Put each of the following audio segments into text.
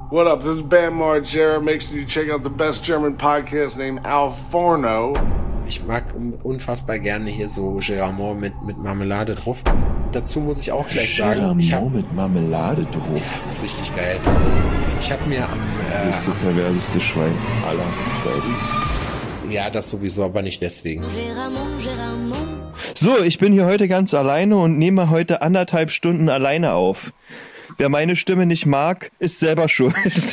What up? This is Bam Margera. Make sure you check out the best German podcast named Al Forno. Ich mag unfassbar gerne hier so Geramont mit Marmelade drauf. Dazu muss ich auch gleich sagen, Geramont mit Marmelade drauf. Das ist richtig geil. Ich habe mir am... das ist das perverseste Schwein aller Zeiten. Ja, das sowieso, aber nicht deswegen. So, ich bin hier heute ganz alleine und nehme heute 1,5 Stunden alleine auf. Wer meine Stimme nicht mag, ist selber schuld.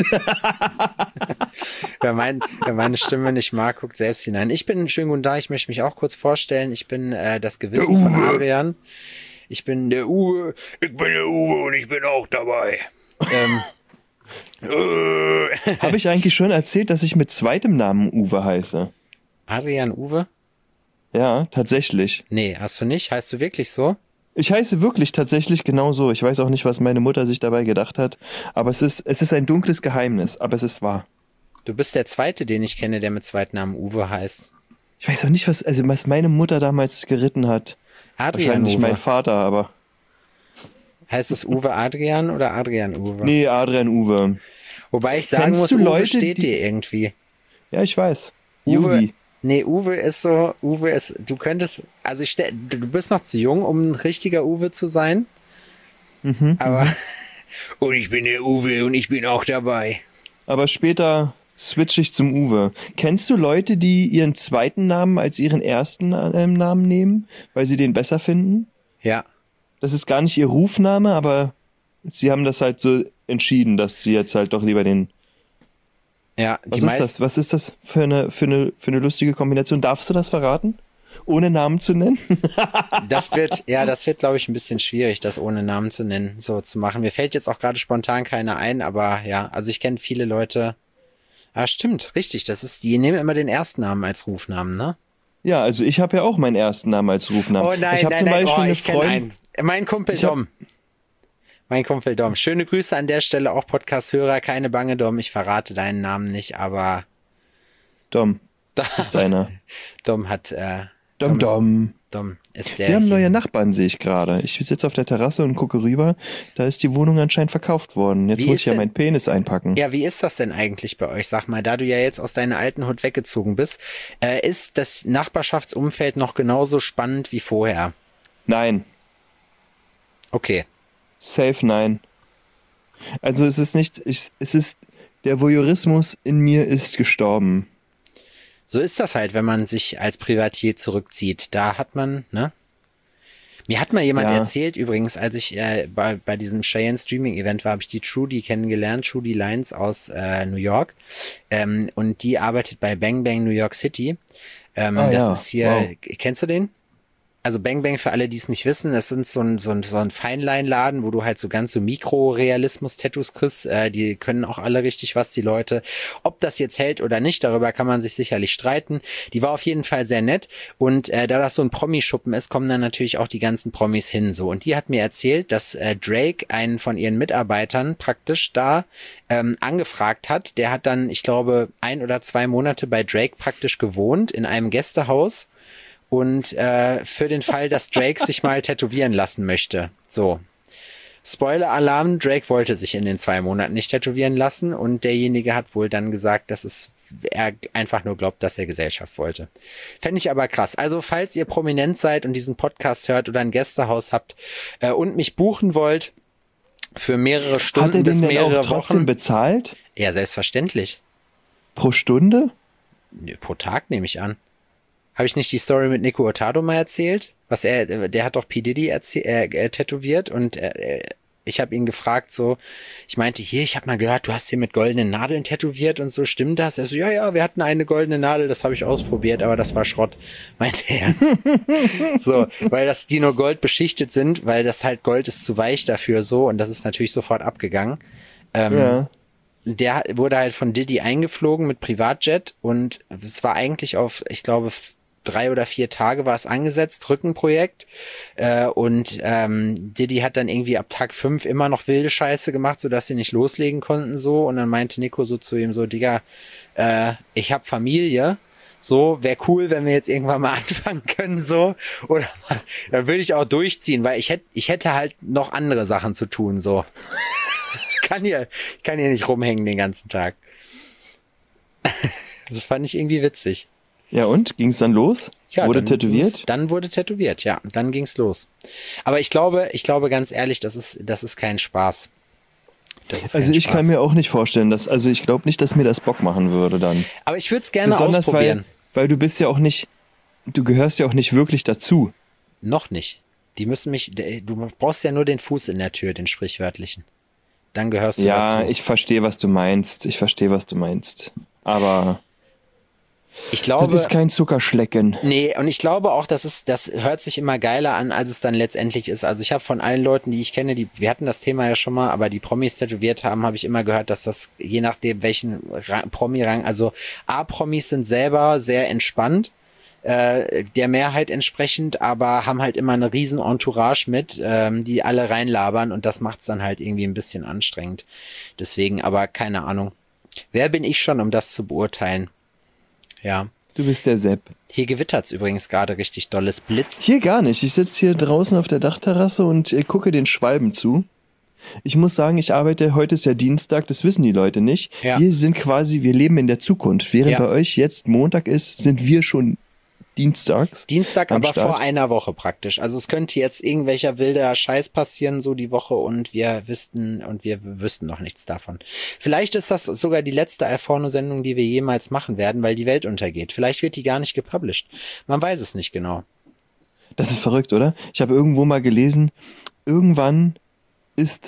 Wer meine Stimme nicht mag, guckt selbst hinein. Ich bin schön guten Tag, ich möchte mich auch kurz vorstellen. Ich bin das Gewissen von Adrian. Ich bin der Uwe. Ich bin der Uwe und ich bin auch dabei. Habe ich eigentlich schon erzählt, dass ich mit zweitem Namen Uwe heiße? Adrian Uwe? Ja, tatsächlich. Nee, hast du nicht? Heißt du wirklich so? Ich heiße wirklich tatsächlich genau so. Ich weiß auch nicht, was meine Mutter sich dabei gedacht hat. Aber es ist ein dunkles Geheimnis, aber es ist wahr. Du bist der Zweite, den ich kenne, der mit Zweitnamen Uwe heißt. Ich weiß auch nicht, was meine Mutter damals geritten hat. Adrian Wahrscheinlich Uwe. mein Vater, aber... Heißt es Uwe Adrian oder Adrian Uwe? Nee, Adrian Uwe. Wobei ich sagen Kennst muss, du Uwe Leute, steht dir irgendwie. Ja, ich weiß. Uwe, Yugi. nee, Uwe ist so, du könntest, also du bist noch zu jung, um ein richtiger Uwe zu sein. Aber, und ich bin der Uwe und ich bin auch dabei. Aber später switche ich zum Uwe. Kennst du Leute, die ihren zweiten Namen als ihren ersten Namen nehmen, weil sie den besser finden? Ja. Das ist gar nicht ihr Rufname, aber sie haben das halt so entschieden, dass sie jetzt halt doch lieber den... Ja, Was ist das für eine lustige Kombination? Darfst du das verraten? Ohne Namen zu nennen? Das wird, glaube ich, ein bisschen schwierig, das ohne Namen zu nennen, so zu machen. Mir fällt jetzt auch gerade spontan keiner ein, aber ja, also ich kenne viele Leute. Ah, stimmt, richtig, die nehmen immer den ersten Namen als Rufnamen, ne? Ja, also ich habe ja auch meinen ersten Namen als Rufnamen. Oh nein, ich habe zum Beispiel eine Freundin. Mein Kumpel Dom. Mein Kumpel Dom. Schöne Grüße an der Stelle, auch Podcast-Hörer. Keine Bange, Dom. Ich verrate deinen Namen nicht, aber... Dom ist deiner. Dom hat... Dom ist der... Wir haben neue Nachbarn, sehe ich gerade. Ich sitze auf der Terrasse und gucke rüber. Da ist die Wohnung anscheinend verkauft worden. Jetzt muss ich ja meinen Penis einpacken. Ja, wie ist das denn eigentlich bei euch? Sag mal, da du ja jetzt aus deiner alten Hut weggezogen bist, ist das Nachbarschaftsumfeld noch genauso spannend wie vorher? Nein. Okay. Safe nein. Also der Voyeurismus in mir ist gestorben. So ist das halt, wenn man sich als Privatier zurückzieht. Da hat man, ne? Mir hat mal jemand erzählt, übrigens, als ich bei diesem Cheyenne Streaming Event war, habe ich die Trudy kennengelernt, Trudy Lyons aus New York. Und die arbeitet bei Bang Bang New York City. Das ist hier, Kennst du den? Also Bang Bang, für alle, die es nicht wissen, das sind so ein Feinleinladen, wo du halt so ganz so Mikrorealismus-Tattoos kriegst. Die können auch alle richtig was, die Leute. Ob das jetzt hält oder nicht, darüber kann man sich sicherlich streiten. Die war auf jeden Fall sehr nett. Und da das so ein Promi-Schuppen ist, kommen dann natürlich auch die ganzen Promis hin. So. Und die hat mir erzählt, dass Drake einen von ihren Mitarbeitern praktisch da angefragt hat. Der hat dann, ich glaube, 1 oder 2 Monate bei Drake praktisch gewohnt in einem Gästehaus. Und für den Fall, dass Drake sich mal tätowieren lassen möchte. So. Spoiler-Alarm, Drake wollte sich in den 2 Monaten nicht tätowieren lassen und derjenige hat wohl dann gesagt, dass er einfach nur glaubt, dass er Gesellschaft wollte. Fände ich aber krass. Also falls ihr prominent seid und diesen Podcast hört oder ein Gästehaus habt und mich buchen wollt für mehrere Stunden bis mehrere Wochen. Hat er den denn auch trotzdem bezahlt? Ja, selbstverständlich. Pro Stunde? Nö, pro Tag nehme ich an. Habe ich nicht die Story mit Nico Hurtado mal erzählt? Der hat doch P. Diddy tätowiert und ich habe ihn gefragt so, ich meinte, ich habe mal gehört, du hast hier mit goldenen Nadeln tätowiert und so, stimmt das? Er so, ja, wir hatten eine goldene Nadel, das habe ich ausprobiert, aber das war Schrott, meinte er. So, weil die nur Gold beschichtet sind, weil das halt Gold ist zu weich dafür so und das ist natürlich sofort abgegangen. Der wurde halt von Diddy eingeflogen mit Privatjet und es war eigentlich auf, ich glaube, 3 oder 4 Tage war es angesetzt, Rückenprojekt. Und Diddy hat dann irgendwie ab Tag 5 immer noch wilde Scheiße gemacht, sodass sie nicht loslegen konnten so. Und dann meinte Nico so zu ihm so, Digga, ich hab Familie. So, wäre cool, wenn wir jetzt irgendwann mal anfangen können, so. Oder dann würde ich auch durchziehen, weil ich hätte halt noch andere Sachen zu tun, so. kann hier nicht rumhängen den ganzen Tag. Das fand ich irgendwie witzig. Ja, und? Ging es dann los? Ja, wurde tätowiert? Dann wurde tätowiert, ja. Dann ging's los. Aber ich glaube ganz ehrlich, das ist kein Spaß. Also ich kann mir auch nicht vorstellen, ich glaube nicht, dass mir das Bock machen würde dann. Aber ich würde es gerne ausprobieren. Weil du bist ja auch nicht, du gehörst ja auch nicht wirklich dazu. Noch nicht. Die müssen du brauchst ja nur den Fuß in der Tür, den sprichwörtlichen. Dann gehörst du dazu. Ja, ich verstehe, was du meinst. Aber ich glaube, das ist kein Zuckerschlecken. Nee, und ich glaube auch, das hört sich immer geiler an, als es dann letztendlich ist. Also ich habe von allen Leuten, die ich kenne, wir hatten das Thema ja schon mal, aber die Promis tätowiert haben, habe ich immer gehört, dass das je nachdem, welchen Promi-Rang, also A-Promis sind selber sehr entspannt, der Mehrheit entsprechend, aber haben halt immer eine riesen Entourage mit, die alle reinlabern und das macht's dann halt irgendwie ein bisschen anstrengend. Deswegen, aber keine Ahnung. Wer bin ich schon, um das zu beurteilen? Ja. Du bist der Sepp. Hier gewittert's übrigens gerade richtig dolles Blitz. Hier gar nicht. Ich sitze hier draußen auf der Dachterrasse und gucke den Schwalben zu. Ich muss sagen, heute ist ja Dienstag, das wissen die Leute nicht. Ja. Wir leben in der Zukunft. Während bei euch jetzt Montag ist, sind wir schon Dienstag aber Start. vor einer Woche praktisch. Also es könnte jetzt irgendwelcher wilder Scheiß passieren, so die Woche und wir wüssten noch nichts davon. Vielleicht ist das sogar die letzte Alforno-Sendung, die wir jemals machen werden, weil die Welt untergeht. Vielleicht wird die gar nicht gepublished. Man weiß es nicht genau. Das ist verrückt, oder? Ich habe irgendwo mal gelesen, irgendwann ist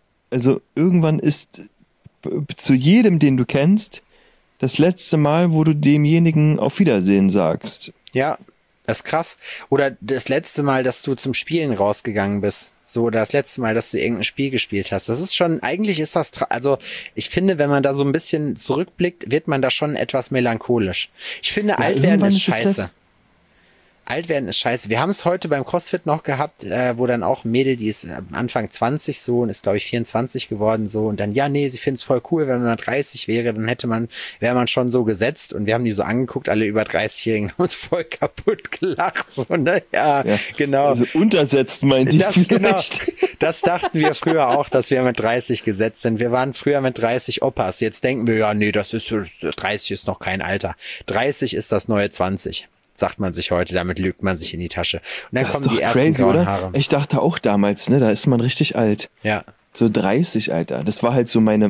zu jedem, den du kennst, das letzte Mal, wo du demjenigen auf Wiedersehen sagst. Ja, das ist krass. Oder das letzte Mal, dass du zum Spielen rausgegangen bist. So, oder das letzte Mal, dass du irgendein Spiel gespielt hast. Das ist schon, eigentlich ist das, also ich finde, wenn man da so ein bisschen zurückblickt, wird man da schon etwas melancholisch. Ich finde, alt werden ist scheiße. Alt werden ist scheiße. Wir haben es heute beim CrossFit noch gehabt, wo dann auch ein Mädel, die ist Anfang 20 so und ist, glaube ich, 24 geworden so und dann, ja, nee, sie findet es voll cool, wenn man 30 wäre, dann wäre man schon so gesetzt und wir haben die so angeguckt, alle über 30-Jährigen haben uns voll kaputt gelacht. So, ne? Ja, genau. Also untersetzt meint die vielleicht. Genau, das dachten wir früher auch, dass wir mit 30 gesetzt sind. Wir waren früher mit 30 Opas. Jetzt denken wir, ja, nee, 30 ist noch kein Alter. 30 ist das neue 20. Sagt man sich heute, damit lügt man sich in die Tasche. Und dann kommen die ersten grauen Haare. Ich dachte auch damals, ne, da ist man richtig alt. Ja. So 30, Alter. Das war halt meine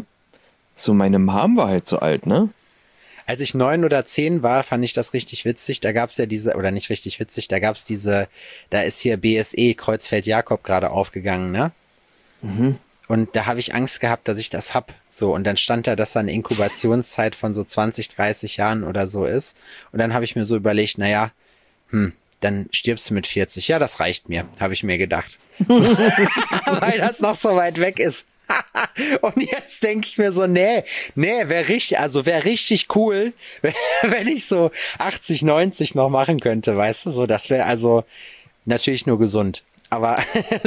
Mom war halt so alt, ne? Als ich 9 oder 10 war, fand ich das richtig witzig. Da gab's ja oder nicht richtig witzig, da ist hier BSE, Kreuzfeld-Jakob gerade aufgegangen, ne? Mhm. Und da habe ich Angst gehabt, dass ich das hab. So, und dann stand da, dass da eine Inkubationszeit von so 20, 30 Jahren oder so ist. Und dann habe ich mir so überlegt, naja, dann stirbst du mit 40. Ja, das reicht mir, habe ich mir gedacht. Weil das noch so weit weg ist. Und jetzt denke ich mir so, nee, wäre richtig cool, wenn ich so 80, 90 noch machen könnte, weißt du? So, das wäre also natürlich nur gesund. Aber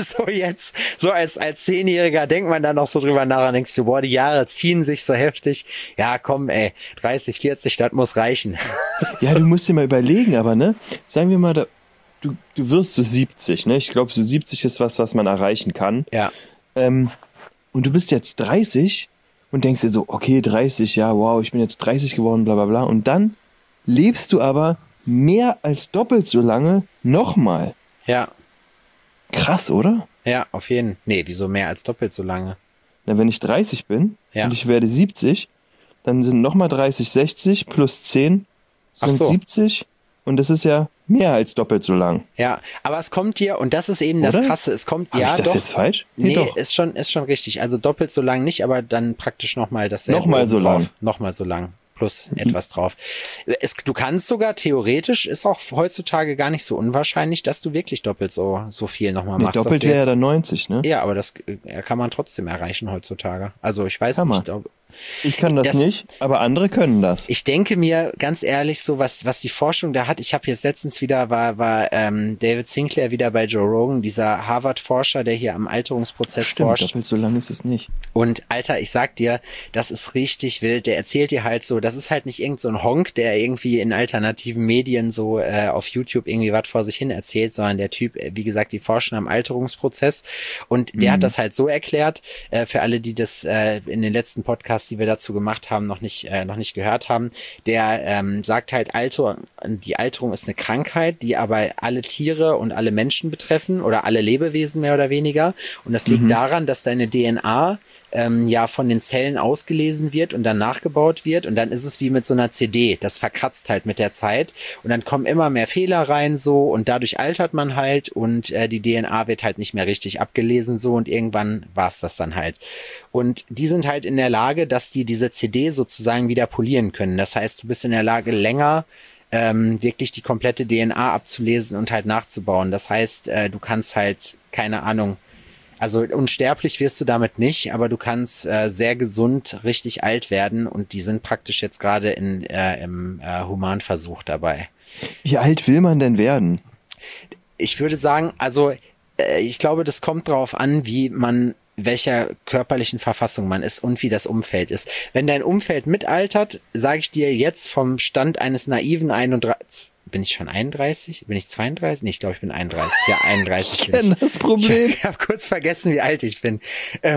so als 10-Jähriger denkt man da noch so drüber nach und denkst du, boah, die Jahre ziehen sich so heftig. Ja, komm, 30, 40, das muss reichen. Ja, du musst dir mal überlegen, aber ne, sagen wir mal, du wirst so 70, ne? Ich glaube, so 70 ist was man erreichen kann. Ja. Und du bist jetzt 30 und denkst dir so, okay, 30, ja, wow, ich bin jetzt 30 geworden, bla bla bla. Und dann lebst du aber mehr als doppelt so lange nochmal. Ja. Krass, oder? Ja, auf jeden Fall. Nee, wieso mehr als doppelt so lange? Na, wenn ich 30 bin und ich werde 70, dann sind nochmal 30, 60 plus 10 sind 70 und das ist ja mehr als doppelt so lang. Ja, aber es kommt dir, und das ist eben das Krasse, es kommt, Hab ich das jetzt falsch? Nee, doch. Ist schon richtig. Also doppelt so lang nicht, aber dann praktisch nochmal dasselbe. Nochmal so lang. Nochmal so lang. Plus etwas drauf. Du kannst sogar, theoretisch, ist auch heutzutage gar nicht so unwahrscheinlich, dass du wirklich doppelt so viel nochmal machst. Doppelt wäre ja dann 90, ne? Ja, aber das kann man trotzdem erreichen heutzutage. Also ich weiß nicht, Ich kann das nicht, aber andere können das. Ich denke mir ganz ehrlich so, was die Forschung da hat. Ich habe jetzt letztens wieder, war David Sinclair wieder bei Joe Rogan, dieser Harvard-Forscher, der hier am Alterungsprozess forscht. Doppelt so lang ist es nicht. Und Alter, ich sag dir, das ist richtig wild. Der erzählt dir halt so, das ist halt nicht irgend so ein Honk, der irgendwie in alternativen Medien so auf YouTube irgendwie was vor sich hin erzählt, sondern der Typ, wie gesagt, die forschen am Alterungsprozess. Und der hat das halt so erklärt, für alle, die das in den letzten Podcasts, die wir dazu gemacht haben, noch nicht gehört haben. Der sagt halt, die Alterung ist eine Krankheit, die aber alle Tiere und alle Menschen betreffen oder alle Lebewesen mehr oder weniger. Und das liegt daran, dass deine DNA ja von den Zellen ausgelesen wird und dann nachgebaut wird und dann ist es wie mit so einer CD, das verkratzt halt mit der Zeit und dann kommen immer mehr Fehler rein so und dadurch altert man halt und die DNA wird halt nicht mehr richtig abgelesen so und irgendwann war's das dann halt. Und die sind halt in der Lage, dass die diese CD sozusagen wieder polieren können. Das heißt, du bist in der Lage, länger wirklich die komplette DNA abzulesen und halt nachzubauen. Das heißt, du kannst halt, keine Ahnung, also unsterblich wirst du damit nicht, aber du kannst sehr gesund richtig alt werden und die sind praktisch jetzt gerade im Humanversuch dabei. Wie alt will man denn werden? Ich würde sagen, also ich glaube, das kommt darauf an, welcher körperlichen Verfassung man ist und wie das Umfeld ist. Wenn dein Umfeld mitaltert, sage ich dir jetzt vom Stand eines naiven 31... Bin ich schon 31? Bin ich 32? Nee, ich glaube, ich bin 31. Ja, 31 ich kenne das Problem. Ich habe kurz vergessen, wie alt ich bin.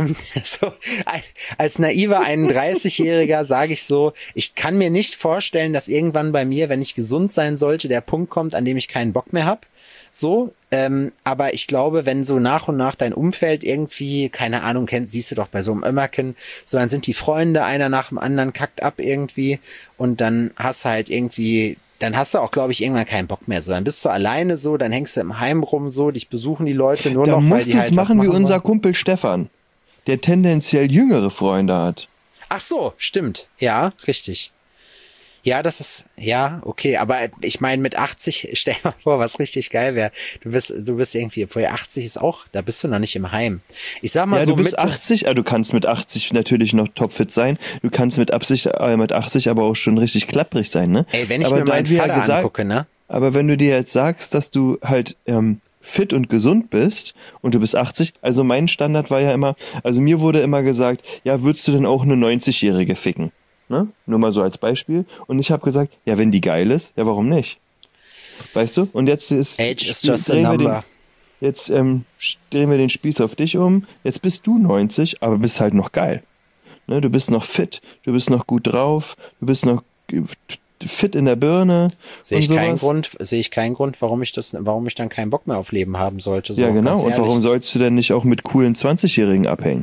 Als naiver 31-Jähriger sage ich so, ich kann mir nicht vorstellen, dass irgendwann bei mir, wenn ich gesund sein sollte, der Punkt kommt, an dem ich keinen Bock mehr habe. So, aber ich glaube, wenn so nach und nach dein Umfeld irgendwie, keine Ahnung, siehst du doch bei so einem Ömmerken, so dann sind die Freunde einer nach dem anderen, kackt ab irgendwie und dann hast du halt irgendwie... Dann hast du auch, glaube ich, irgendwann keinen Bock mehr. So, dann bist du alleine so, dann hängst du im Heim rum so, dich besuchen die Leute nur noch, weil die halt was machen. Da musst du es machen wie unser Kumpel Stefan, der tendenziell jüngere Freunde hat. Ach so, stimmt. Ja, richtig. Ja, das ist, ja, okay, aber ich meine mit 80, stell dir mal vor, was richtig geil wäre. Du bist irgendwie, vorher 80 ist auch, da bist du noch nicht im Heim. Ich sag mal ja, so du bist 80, du kannst mit 80 natürlich noch topfit sein. Du kannst mit 80 aber auch schon richtig klapprig sein, ne? Ey, wenn ich mir meinen Vater angucke, ne? Aber wenn du dir jetzt sagst, dass du halt fit und gesund bist und du bist 80, also mein Standard war ja immer, also mir wurde immer gesagt, ja, würdest du denn auch eine 90-Jährige ficken? Ne? Nur mal so als Beispiel. Und ich habe gesagt, ja, wenn die geil ist, ja, warum nicht? Weißt du? Und jetzt ist... Age is just a number. Jetzt drehen wir den Spieß auf dich um. Jetzt bist du 90, aber bist halt noch geil. Ne? Du bist noch fit, du bist noch gut drauf, du bist noch fit in der Birne. Sehe ich keinen Grund, warum ich dann keinen Bock mehr auf Leben haben sollte. So, ja, genau. Und warum sollst du denn nicht auch mit coolen 20-Jährigen abhängen?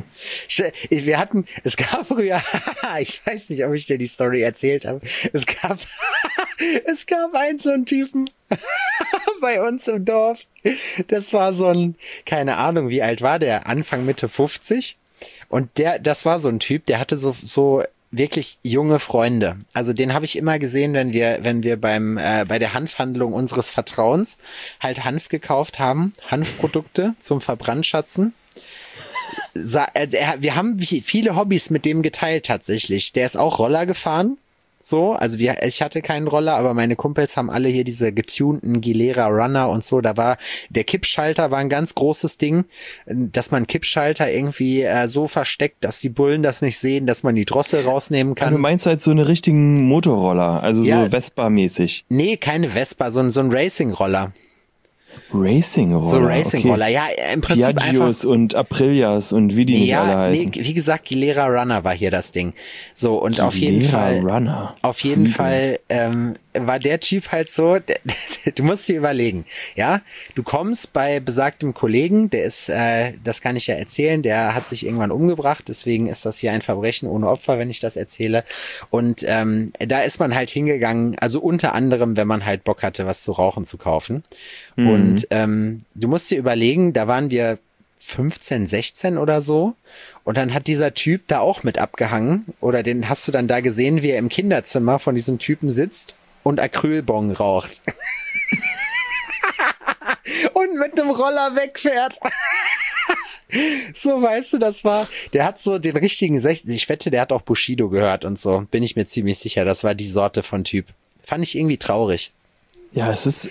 Es gab früher, ich weiß nicht, ob ich dir die Story erzählt habe, es gab einen so einen Typen bei uns im Dorf. Das war so ein, keine Ahnung, wie alt war der? Anfang, Mitte 50. Und das war so ein Typ, der hatte so wirklich junge Freunde. Also den habe ich immer gesehen, wenn wir bei der Hanfhandlung unseres Vertrauens halt Hanf gekauft haben, Hanfprodukte zum Verbrandschatzen. Also wir haben viele Hobbys mit dem geteilt tatsächlich. Der ist auch Roller gefahren. So, also ich hatte keinen Roller, aber meine Kumpels haben alle hier diese getunten Gilera Runner und so. Da war der Kippschalter war ein ganz großes Ding, dass man Kippschalter irgendwie so versteckt, dass die Bullen das nicht sehen, dass man die Drossel rausnehmen kann. Du meinst halt so eine richtigen Motorroller, also ja, so Vespa-mäßig? Nee, keine Vespa, so ein Racing-Roller. Racing-Roller? So Racing-Roller, okay. Ja, im Prinzip Piaggios einfach, und Aprilias und wie die nicht alle heißen. Nee, wie gesagt, Gilera Runner war hier das Ding. So, und Gilera auf jeden Fall war der Typ halt so, du musst dir überlegen, ja, du kommst bei besagtem Kollegen, der ist, das kann ich ja erzählen, der hat sich irgendwann umgebracht, deswegen ist das hier ein Verbrechen ohne Opfer, wenn ich das erzähle. Und da ist man halt hingegangen, also unter anderem, wenn man halt Bock hatte, was zu rauchen zu kaufen. Und du musst dir überlegen, da waren wir 15, 16 oder so. Und dann hat dieser Typ da auch mit abgehangen. Oder den hast du dann da gesehen, wie er im Kinderzimmer von diesem Typen sitzt und Acrylbong raucht. Und mit einem Roller wegfährt. So, weißt du, der hat so den richtigen 60, ich wette, der hat auch Bushido gehört und so, bin ich mir ziemlich sicher, das war die Sorte von Typ. Fand ich irgendwie traurig. Ja, es ist,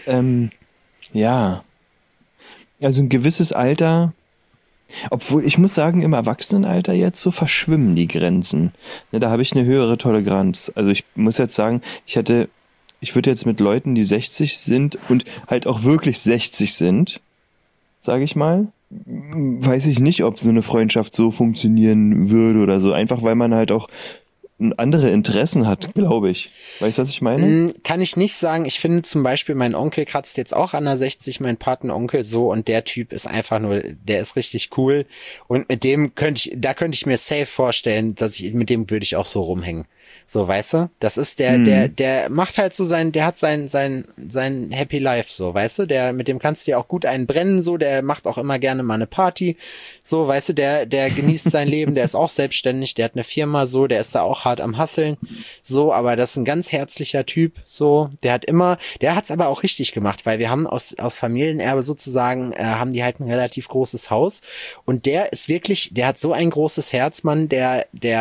ja, also ein gewisses Alter, obwohl ich muss sagen, im Erwachsenenalter jetzt so verschwimmen die Grenzen. Ne, da habe ich eine höhere Toleranz. Also ich muss jetzt sagen, ich würde jetzt mit Leuten, die 60 sind und halt auch wirklich 60 sind, sage ich mal, weiß ich nicht, ob so eine Freundschaft so funktionieren würde oder so. Einfach weil man halt auch andere Interessen hat, glaube ich. Weißt du, was ich meine? Kann ich nicht sagen. Ich finde zum Beispiel, mein Onkel kratzt jetzt auch an der 60, mein Patenonkel so, und der Typ ist einfach nur, der ist richtig cool. Und mit dem könnte ich mir safe vorstellen, mit dem würde ich auch so rumhängen. So, weißt du? Das ist der macht halt so der hat sein Happy Life, so, weißt du? Mit dem kannst du ja auch gut einen brennen, so, der macht auch immer gerne mal eine Party. So, weißt du, der genießt sein Leben, der ist auch selbstständig, der hat eine Firma, so, der ist da auch hart am Hustlen. So, aber das ist ein ganz herzlicher Typ, so, der hat's aber auch richtig gemacht, weil wir haben aus Familienerbe sozusagen, haben die halt ein relativ großes Haus, und der ist wirklich, der hat so ein großes Herz, Mann, der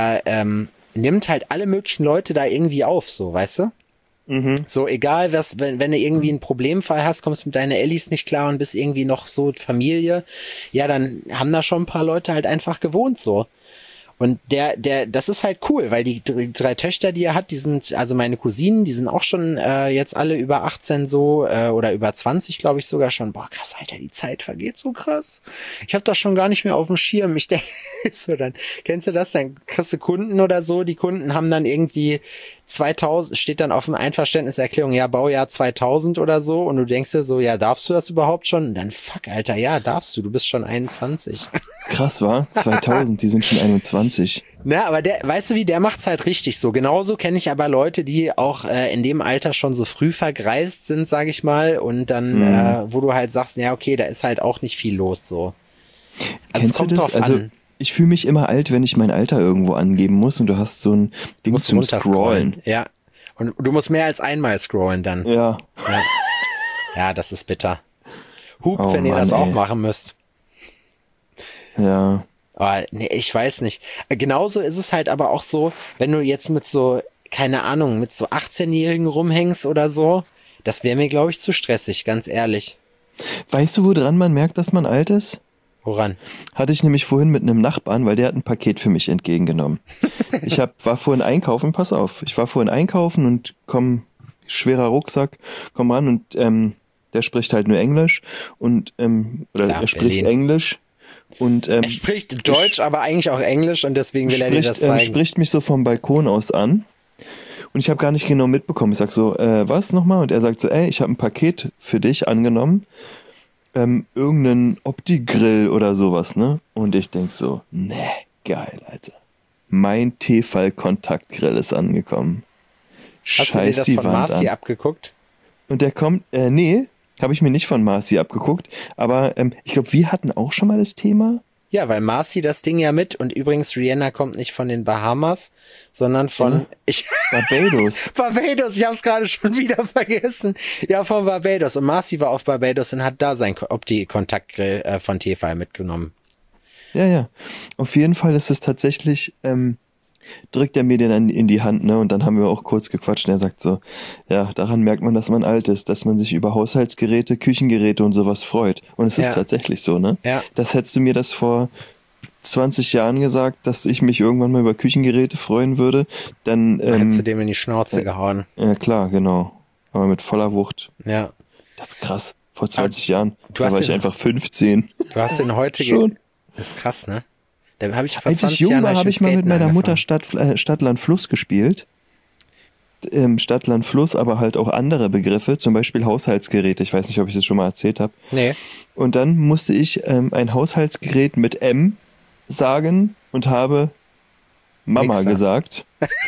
nimmt halt alle möglichen Leute da irgendwie auf, so, weißt du? Mhm. So, egal was, wenn du irgendwie einen Problemfall hast, kommst mit deinen Ellis nicht klar und bist irgendwie noch so Familie, ja, dann haben da schon ein paar Leute halt einfach gewohnt, so. Und das ist halt cool, weil die drei Töchter, die er hat, also meine Cousinen, die sind auch schon jetzt alle über 18 so, oder über 20, glaube ich sogar schon. Boah, krass, Alter, die Zeit vergeht so krass. Ich habe das schon gar nicht mehr auf dem Schirm. Ich denke, so, dann kennst du das, dann kriegst du Kunden oder so, die Kunden haben dann irgendwie 2000, steht dann auf dem Einverständniserklärung, ja, Baujahr 2000 oder so, und du denkst dir so, ja, darfst du das überhaupt schon? Und dann, fuck, Alter, ja, darfst du bist schon 21. Krass, war 2000, die sind schon 21. Na, aber weißt du wie, der macht's halt richtig so. Genauso kenne ich aber Leute, die auch in dem Alter schon so früh vergreist sind, sag ich mal, und dann, wo du halt sagst, ja, okay, da ist halt auch nicht viel los, so. Also Kennst du das? Also, ich fühle mich immer alt, wenn ich mein Alter irgendwo angeben muss, und du hast so ein Ding zum Scrollen. Ja. Und du musst mehr als einmal scrollen dann. Ja. Ja, das ist bitter. Hupt, wenn ihr das auch machen müsst. Ja. Aber nee, ich weiß nicht. Genauso ist es halt aber auch so, wenn du jetzt mit so, keine Ahnung, mit so 18-Jährigen rumhängst oder so, das wäre mir, glaube ich, zu stressig, ganz ehrlich. Weißt du, woran man merkt, dass man alt ist? Woran? Hatte ich nämlich vorhin mit einem Nachbarn, weil der hat ein Paket für mich entgegengenommen. War vorhin einkaufen, pass auf, ich war vorhin einkaufen und schwerer Rucksack, komm ran, und der spricht halt nur Englisch, und er spricht Englisch. Und, er spricht Deutsch, aber eigentlich auch Englisch, und deswegen will er dir das zeigen. Spricht mich so vom Balkon aus an, und ich habe gar nicht genau mitbekommen. Ich sag so, was nochmal? Und er sagt so, ich habe ein Paket für dich angenommen, irgendeinen Opti-Grill oder sowas, ne? Und ich denk so, ne, geil, Alter. Mein Tefal-Kontaktgrill ist angekommen. Hast du dir das von Marci abgeguckt? Und der kommt, nee, habe ich mir nicht von Marci abgeguckt, aber ich glaube, wir hatten auch schon mal das Thema. Ja, weil Marci das Ding ja mit, und übrigens, Rihanna kommt nicht von den Bahamas, sondern von Barbados. Barbados, ich habe es gerade schon wieder vergessen. Ja, von Barbados. Und Marci war auf Barbados und hat da sein Opti-Kontaktgrill von Tefal mitgenommen. Ja. Auf jeden Fall ist es tatsächlich, drückt er mir den dann in die Hand, ne? Und dann haben wir auch kurz gequatscht, und er sagt so, ja, daran merkt man, dass man alt ist, dass man sich über Haushaltsgeräte, Küchengeräte und sowas freut. Und es ist tatsächlich so, ne? Ja. Das hättest du mir das vor 20 Jahren gesagt, dass ich mich irgendwann mal über Küchengeräte freuen würde, dann hättest du dem in die Schnauze gehauen. Ja, klar, genau. Aber mit voller Wucht. Ja. Krass, vor 20 Jahren. Da war ich einfach 15. Du hast den heute schon. Das ist krass, ne? Da habe ich vor Als 20 ich jung Jahren war, habe ich mal mit meiner Mutter Stadt, Land, Fluss gespielt. Stadt, Land, Fluss, aber halt auch andere Begriffe, zum Beispiel Haushaltsgeräte. Ich weiß nicht, ob ich das schon mal erzählt habe. Nee. Und dann musste ich ein Haushaltsgerät mit M sagen und habe Mama gesagt.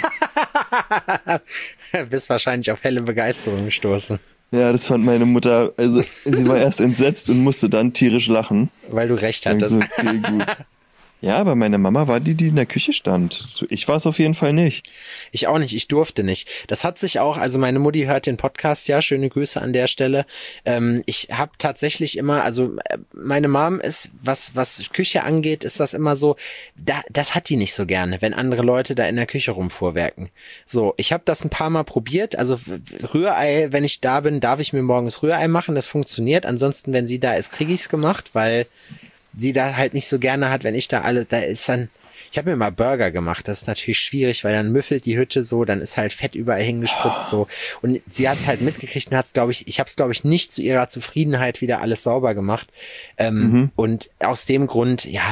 Bist wahrscheinlich auf helle Begeisterung gestoßen. Ja, das fand meine Mutter, also sie war erst entsetzt und musste dann tierisch lachen. Weil du recht hattest. Okay, gut. Ja, aber meine Mama war die in der Küche stand. Ich war es auf jeden Fall nicht. Ich auch nicht, ich durfte nicht. Das hat sich auch, also meine Mutti hört den Podcast, ja, schöne Grüße an der Stelle. Ich habe tatsächlich immer, also meine Mom ist, was Küche angeht, ist das immer so, das hat die nicht so gerne, wenn andere Leute da in der Küche rumfuhrwerken. So, ich habe das ein paar Mal probiert, also Rührei, wenn ich da bin, darf ich mir morgens Rührei machen, das funktioniert. Ansonsten, wenn sie da ist, kriege ich's gemacht, weil sie da halt nicht so gerne hat, wenn ich da ist dann, ich habe mir mal Burger gemacht, das ist natürlich schwierig, weil dann müffelt die Hütte so, dann ist halt Fett überall hingespritzt so und sie hat es halt mitgekriegt und hat's, glaube ich, ich habe es, glaube ich, nicht zu ihrer Zufriedenheit wieder alles sauber gemacht und aus dem Grund, ja,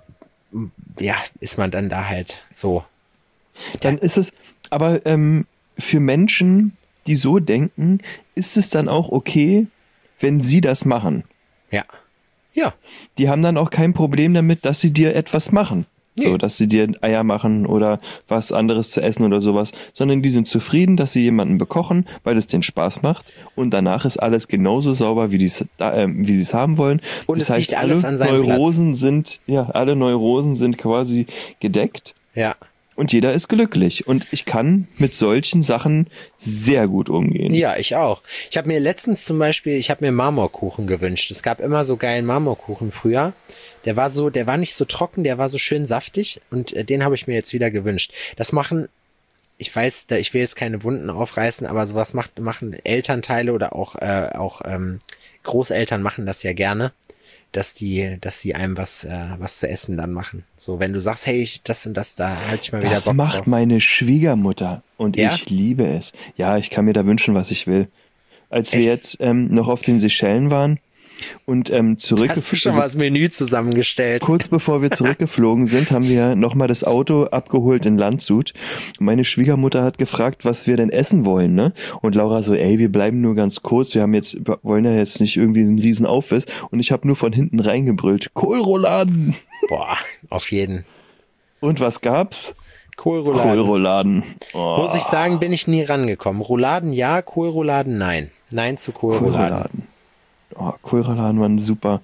ist man dann da halt so. Dann ist es, aber für Menschen, die so denken, ist es dann auch okay, wenn sie das machen. Ja. Ja. Die haben dann auch kein Problem damit, dass sie dir etwas machen. Nee. So, dass sie dir Eier machen oder was anderes zu essen oder sowas, sondern die sind zufrieden, dass sie jemanden bekochen, weil es denen Spaß macht und danach ist alles genauso sauber, wie sie es haben wollen. Und das heißt, liegt alles an seinem Neurosen sind, alle Neurosen sind quasi gedeckt. Ja. Und jeder ist glücklich. Und ich kann mit solchen Sachen sehr gut umgehen. Ja, ich auch. Ich habe mir letztens zum Beispiel, Marmorkuchen gewünscht. Es gab immer so geilen Marmorkuchen früher. Der war nicht so trocken, der war so schön saftig. Und den habe ich mir jetzt wieder gewünscht. Das machen, ich weiß, ich will jetzt keine Wunden aufreißen, aber sowas machen Elternteile oder auch Großeltern machen das ja gerne. Dass sie einem was zu essen dann machen. So, wenn du sagst, hey, das und das, da halt ich mal wieder Bock drauf. Das macht meine Schwiegermutter und ja? Ich liebe es. Ja, ich kann mir da wünschen, was ich will. Als wir jetzt noch auf den Seychellen waren und hast du schon mal das Menü zusammengestellt? Kurz bevor wir zurückgeflogen sind, haben wir nochmal das Auto abgeholt in Landshut. Und meine Schwiegermutter hat gefragt, was wir denn essen wollen, ne? Und Laura so, wir bleiben nur ganz kurz, wollen ja jetzt nicht irgendwie einen riesen Aufriss. Und ich habe nur von hinten reingebrüllt, Kohlrouladen! Boah, auf jeden. Und was gab's? Kohlrouladen. Oh. Muss ich sagen, bin ich nie rangekommen. Rouladen ja, Kohlrouladen nein. Nein zu Kohlrouladen. Oh, Kohlrouladen waren super.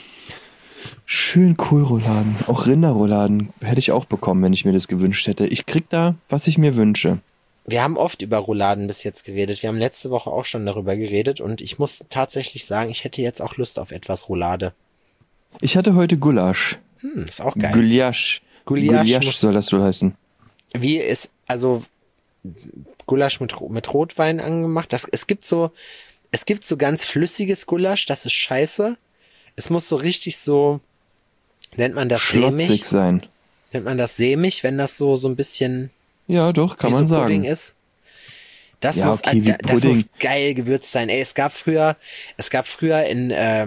Schön Kohlrouladen. Auch Rinderrouladen hätte ich auch bekommen, wenn ich mir das gewünscht hätte. Ich krieg da, was ich mir wünsche. Wir haben oft über Rouladen bis jetzt geredet. Wir haben letzte Woche auch schon darüber geredet und ich muss tatsächlich sagen, ich hätte jetzt auch Lust auf etwas Roulade. Ich hatte heute Gulasch. Ist auch geil. Gulasch soll das wohl heißen. Wie ist, also Gulasch mit Rotwein angemacht? Es gibt so ganz flüssiges Gulasch, das ist scheiße. Es muss so richtig so, nennt man das schlotzig sämig sein. Nennt man das sämig, wenn das so ein bisschen ja, doch, kann man so sagen. Pudding ist? Das muss geil gewürzt sein. Ey, es gab früher in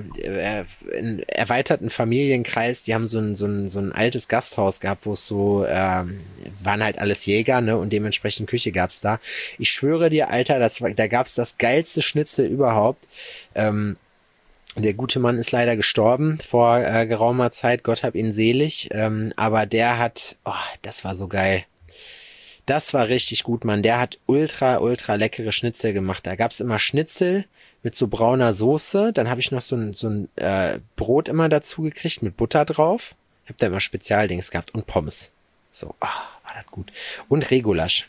erweiterten Familienkreis, die haben so ein altes Gasthaus gehabt, wo es so, waren halt alles Jäger, ne, und dementsprechend Küche gab's da. Ich schwöre dir, Alter, da gab's das geilste Schnitzel überhaupt. Der gute Mann ist leider gestorben vor geraumer Zeit, Gott hab ihn selig, aber das war so geil. Das war richtig gut, Mann. Der hat ultra, ultra leckere Schnitzel gemacht. Da gab's immer Schnitzel mit so brauner Soße. Dann habe ich noch so ein Brot immer dazu gekriegt mit Butter drauf. Ich habe da immer Spezialdings gehabt und Pommes. So, war das gut. Und Regulasch.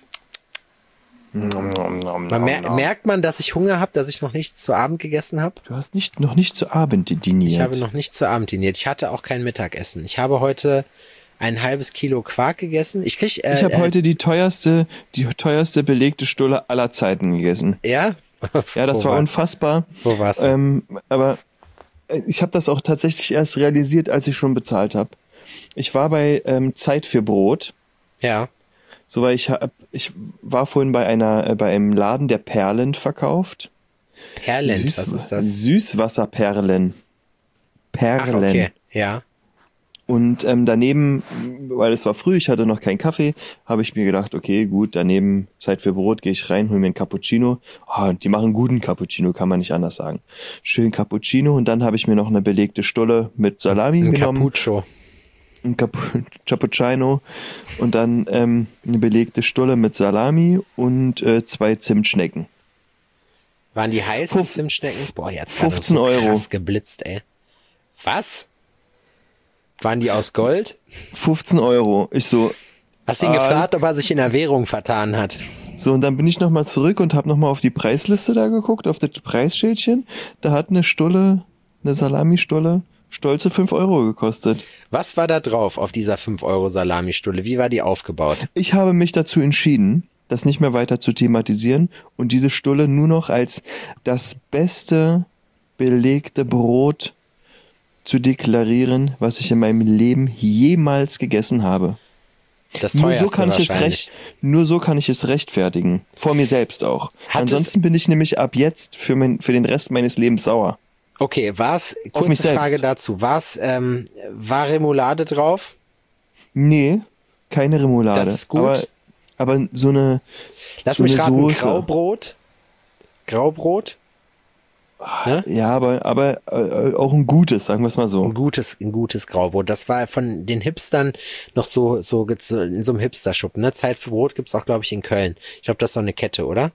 Merkt man, dass ich Hunger habe, dass ich noch nichts zu Abend gegessen habe? Du hast noch nicht zu Abend diniert. Ich habe noch nicht zu Abend diniert. Ich hatte auch kein Mittagessen. Ich habe heute ein halbes Kilo Quark gegessen. Ich habe heute die teuerste belegte Stulle aller Zeiten gegessen. Ja? Ja, das war unfassbar. Wo war's? Aber ich habe das auch tatsächlich erst realisiert, als ich schon bezahlt habe. Ich war bei Zeit für Brot. Ja. So, weil ich war vorhin bei einem Laden, der Perlen verkauft. Perlen, was ist das? Süßwasserperlen. Perlen. Ach, okay, ja. Und daneben, weil es war früh, ich hatte noch keinen Kaffee, habe ich mir gedacht, okay, gut, daneben Zeit für Brot, gehe ich rein, hol mir einen Cappuccino. Die machen guten Cappuccino, kann man nicht anders sagen. Schön Cappuccino und dann habe ich mir noch eine belegte Stulle mit Salami genommen. Cappuccio. Ein Cappuccino und dann eine belegte Stulle mit Salami und 2 Zimtschnecken. Waren die heiß, die Zimtschnecken? Boah, jetzt 15 Euro. Krass geblitzt, ey. Was? Waren die aus Gold? 15 Euro. Ich so, Hast ihn gefragt, ob er sich in der Währung vertan hat? so, und dann bin ich nochmal zurück und habe nochmal auf die Preisliste da geguckt, auf das Preisschildchen. Da hat eine Salamistulle, stolze 5 Euro gekostet. Was war da drauf auf dieser 5 € Salamistulle? Wie war die aufgebaut? Ich habe mich dazu entschieden, das nicht mehr weiter zu thematisieren und diese Stulle nur noch als das beste belegte Brot zu deklarieren, was ich in meinem Leben jemals gegessen habe. Das Nur teuerste so kann ich wahrscheinlich. nur so kann ich es rechtfertigen. Vor mir selbst auch. Hat Ansonsten bin ich nämlich ab jetzt für den Rest meines Lebens sauer. Okay, Auf mich kurze selbst. Frage dazu. War Remoulade drauf? Nee, keine Remoulade. Das ist gut. Aber so eine Lass so mich eine raten, Soße. Graubrot? Ne? Ja, aber auch ein gutes, sagen wir es mal so. Ein gutes Graubrot. Das war von den Hipstern noch so in so einem Hipster-Schuppen. Ne? Zeit für Brot gibt's auch, glaube ich, in Köln. Ich glaube, das ist doch eine Kette, oder?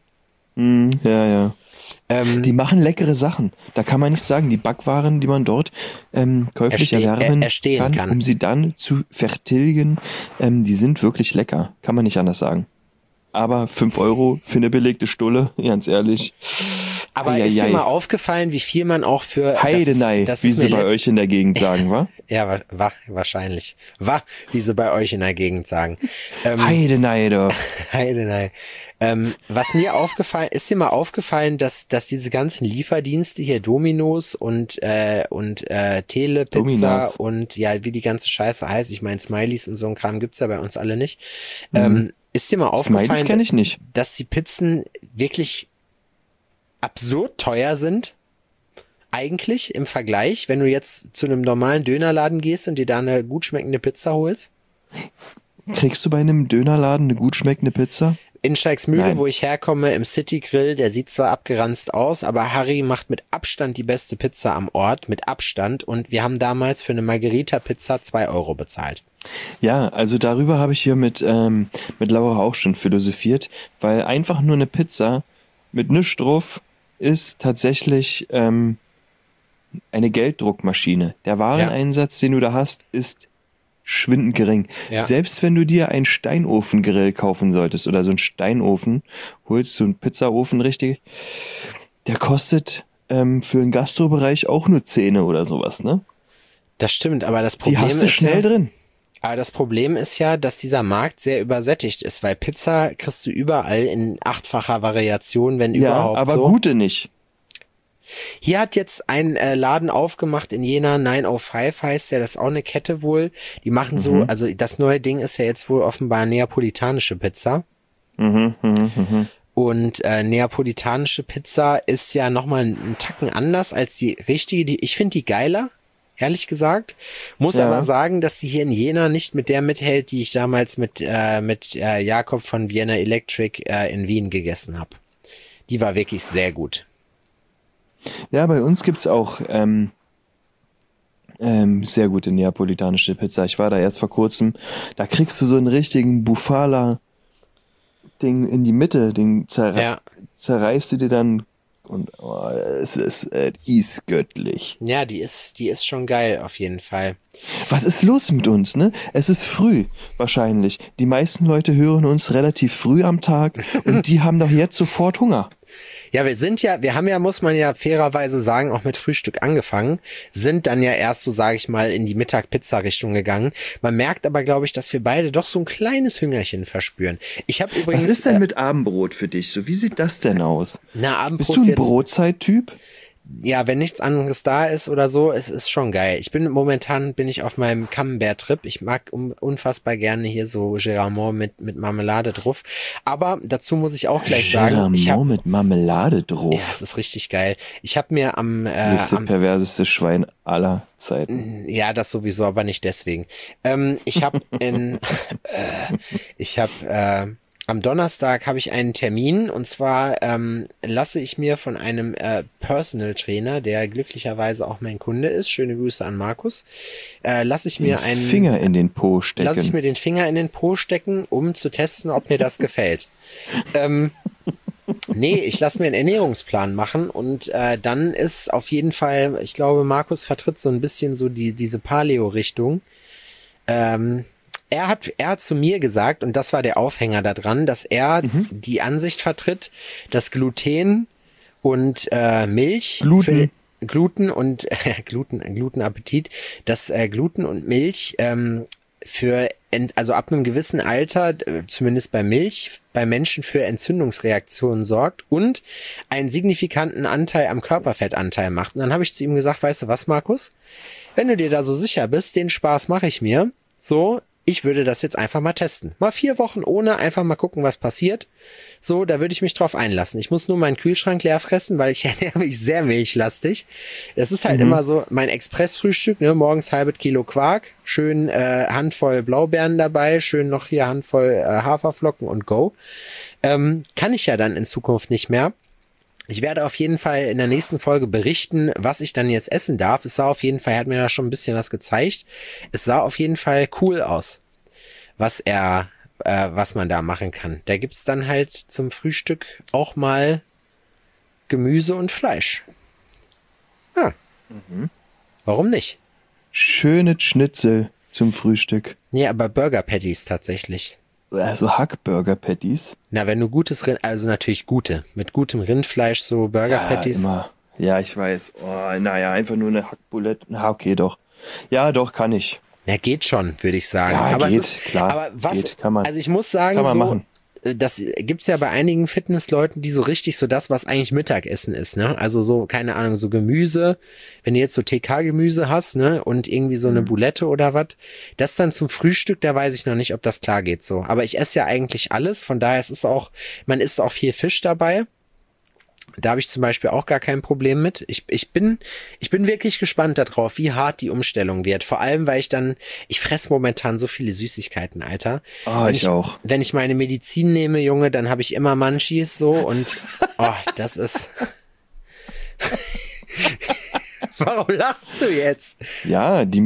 Ja. Die machen leckere Sachen. Da kann man nicht sagen, die Backwaren, die man dort käuflich erwerben erstehen kann. um sie dann zu vertilgen, die sind wirklich lecker. Kann man nicht anders sagen. Aber 5 Euro für eine belegte Stulle, ganz ehrlich. Aber ist dir mal aufgefallen, wie viel man auch für... Heidenei, wie sie bei euch in der Gegend sagen, wa? Ja, wahrscheinlich. Wie sie bei euch in der Gegend sagen. Heidenei, doch. Heidenei. Was mir ist dir mal aufgefallen, dass diese ganzen Lieferdienste hier Domino's und Telepizza Dominos. und ja, wie die ganze Scheiße heißt, ich meine Smileys und so ein Kram gibt's ja bei uns alle nicht. Ist dir mal Smileys aufgefallen, kenn ich nicht. dass die Pizzen wirklich absurd teuer sind? Eigentlich im Vergleich, wenn du jetzt zu einem normalen Dönerladen gehst und dir da eine gut schmeckende Pizza holst? Kriegst du bei einem Dönerladen eine gut schmeckende Pizza? In Steigsmühle, Nein. wo ich herkomme, im City Grill, der sieht zwar abgeranzt aus, aber Harry macht mit Abstand die beste Pizza am Ort, mit Abstand. Und wir haben damals für eine Margherita-Pizza 2 € bezahlt. Ja, also darüber habe ich hier mit Laura auch schon philosophiert, weil einfach nur eine Pizza mit nichts drauf ist tatsächlich eine Gelddruckmaschine. Der Wareneinsatz, den du da hast, ist schwindend gering. Ja. Selbst wenn du dir einen Steinofengrill kaufen solltest oder so einen Steinofen, holst du einen Pizzaofen richtig, der kostet für den Gastrobereich auch nur 10 oder sowas, ne? Das stimmt, aber das Die Problem hast du ist schnell ja, drin. aber das Problem ist ja, dass dieser Markt sehr übersättigt ist, weil Pizza kriegst du überall in 8-facher Variation, wenn Ja, überhaupt aber so. gute nicht. Hier hat jetzt ein Laden aufgemacht in Jena, 905 heißt der, das ist auch eine Kette wohl. Die machen so, also das neue Ding ist ja jetzt wohl offenbar neapolitanische Pizza. Und neapolitanische Pizza ist ja nochmal einen Tacken anders als die richtige. Ich finde die geiler, ehrlich gesagt. Muss Ja. aber sagen, dass sie hier in Jena nicht mit der mithält, die ich damals mit Jakob von Vienna Electric in Wien gegessen habe. Die war wirklich sehr gut. Ja, bei uns gibt's auch sehr gute neapolitanische Pizza. Ich war da erst vor kurzem. Da kriegst du so einen richtigen Bufala-Ding in die Mitte. Den zerreißt du dir dann und es ist göttlich. Ja, die ist schon geil, auf jeden Fall. Was ist los mit uns, ne? Es ist früh, wahrscheinlich. Die meisten Leute hören uns relativ früh am Tag und die haben doch jetzt sofort Hunger. Ja, wir haben ja, muss man ja fairerweise sagen, auch mit Frühstück angefangen, sind dann ja erst so, sage ich mal, in die Mittag-Pizza-Richtung gegangen. Man merkt aber, glaube ich, dass wir beide doch so ein kleines Hüngerchen verspüren. Ich habe übrigens... Was ist denn mit Abendbrot für dich? So, wie sieht das denn aus? Abendbrot Bist du ein wird's- Brotzeittyp? Ja, wenn nichts anderes da ist oder so, es ist schon geil. Momentan bin ich auf meinem Camembert-Trip. Ich mag unfassbar gerne hier so Géramont mit Marmelade drauf. Aber dazu muss ich auch gleich sagen, Géramont mit Marmelade drauf. ja, es ist richtig geil. Ich habe mir Das perverseste Schwein aller Zeiten. ja, das sowieso, aber nicht deswegen. Am Donnerstag habe ich einen Termin und zwar lasse ich mir von einem Personal Trainer, der glücklicherweise auch mein Kunde ist, schöne Grüße an Markus, lasse ich mir Finger in den Po stecken. lasse ich mir den Finger in den Po stecken, um zu testen, ob mir das gefällt. Nee, ich lasse mir einen Ernährungsplan machen und dann ist auf jeden Fall, ich glaube, Markus vertritt so ein bisschen so diese Paleo-Richtung. Er hat zu mir gesagt, und das war der Aufhänger da dran, dass er die Ansicht vertritt, dass Gluten und Milch Gluten und Glutenappetit, dass Gluten und Milch also ab einem gewissen Alter, zumindest bei Milch, bei Menschen für Entzündungsreaktionen sorgt und einen signifikanten Anteil am Körperfettanteil macht. Und dann habe ich zu ihm gesagt, weißt du was, Markus? Wenn du dir da so sicher bist, den Spaß mache ich mir. So, ich würde das jetzt einfach mal testen. Mal 4 Wochen ohne, einfach mal gucken, was passiert. So, da würde ich mich drauf einlassen. Ich muss nur meinen Kühlschrank leer fressen, weil ich ernähre mich sehr milchlastig. Es ist halt immer so mein Expressfrühstück, ne? Morgens halbes Kilo Quark, schön Handvoll Blaubeeren dabei, schön noch hier Handvoll Haferflocken und go. Kann ich ja dann in Zukunft nicht mehr. Ich werde auf jeden Fall in der nächsten Folge berichten, was ich dann jetzt essen darf. Es sah auf jeden Fall, er hat mir da schon ein bisschen was gezeigt. Es sah auf jeden Fall cool aus, was man da machen kann. Da gibt's dann halt zum Frühstück auch mal Gemüse und Fleisch. Ja. Warum nicht? Schöne Schnitzel zum Frühstück. Nee, aber Burger Patties tatsächlich. Also Hack-Burger-Patties. Na, wenn du gutes Rind, also natürlich mit gutem Rindfleisch, so Burger Patties. Immer. Ja, ich weiß. Oh, naja, einfach nur eine Hackbulette. Na, okay, doch. Ja, doch, kann ich. Ja, geht schon, würde ich sagen. Ja, aber geht, klar. Aber was, geht, kann man. Also ich muss sagen, kann man so, machen. Das gibt's ja bei einigen Fitnessleuten, die so richtig so das, was eigentlich Mittagessen ist, ne? Also so, keine Ahnung, so Gemüse, wenn du jetzt so TK-Gemüse hast, ne? Und irgendwie so eine Bulette oder was, das dann zum Frühstück, da weiß ich noch nicht, ob das klar geht so. Aber ich esse ja eigentlich alles, von daher man isst auch viel Fisch dabei. Da habe ich zum Beispiel auch gar kein Problem mit. Ich bin wirklich gespannt darauf, wie hart die Umstellung wird. Vor allem, weil ich fresse momentan so viele Süßigkeiten, Alter. Ah, ich auch. Wenn ich meine Medizin nehme, Junge, dann habe ich immer Munchies so und das ist... Warum lachst du jetzt? Ja, die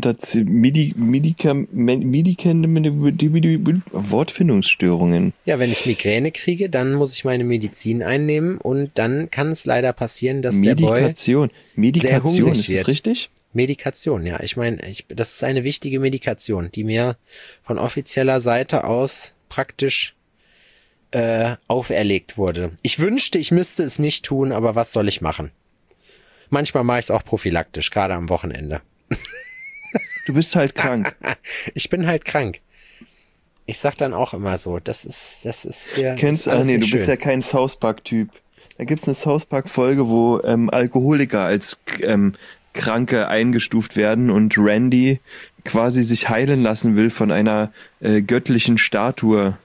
Wortfindungsstörungen. Ja, wenn ich Migräne kriege, dann muss ich meine Medizin einnehmen und dann kann es leider passieren, dass der Boy sehr hungrig ist wird. das richtig? Medikation, ja. Ich meine, das ist eine wichtige Medikation, die mir von offizieller Seite aus praktisch auferlegt wurde. Ich wünschte, ich müsste es nicht tun, aber was soll ich machen? Manchmal mache ich es auch prophylaktisch, gerade am Wochenende. Du bist halt krank. Ich bin halt krank. Ich sag dann auch immer so, das ist hier. Du bist ja kein South Park-Typ. Da gibt's eine South Park-Folge, wo Alkoholiker als Kranke eingestuft werden und Randy quasi sich heilen lassen will von einer göttlichen Statue.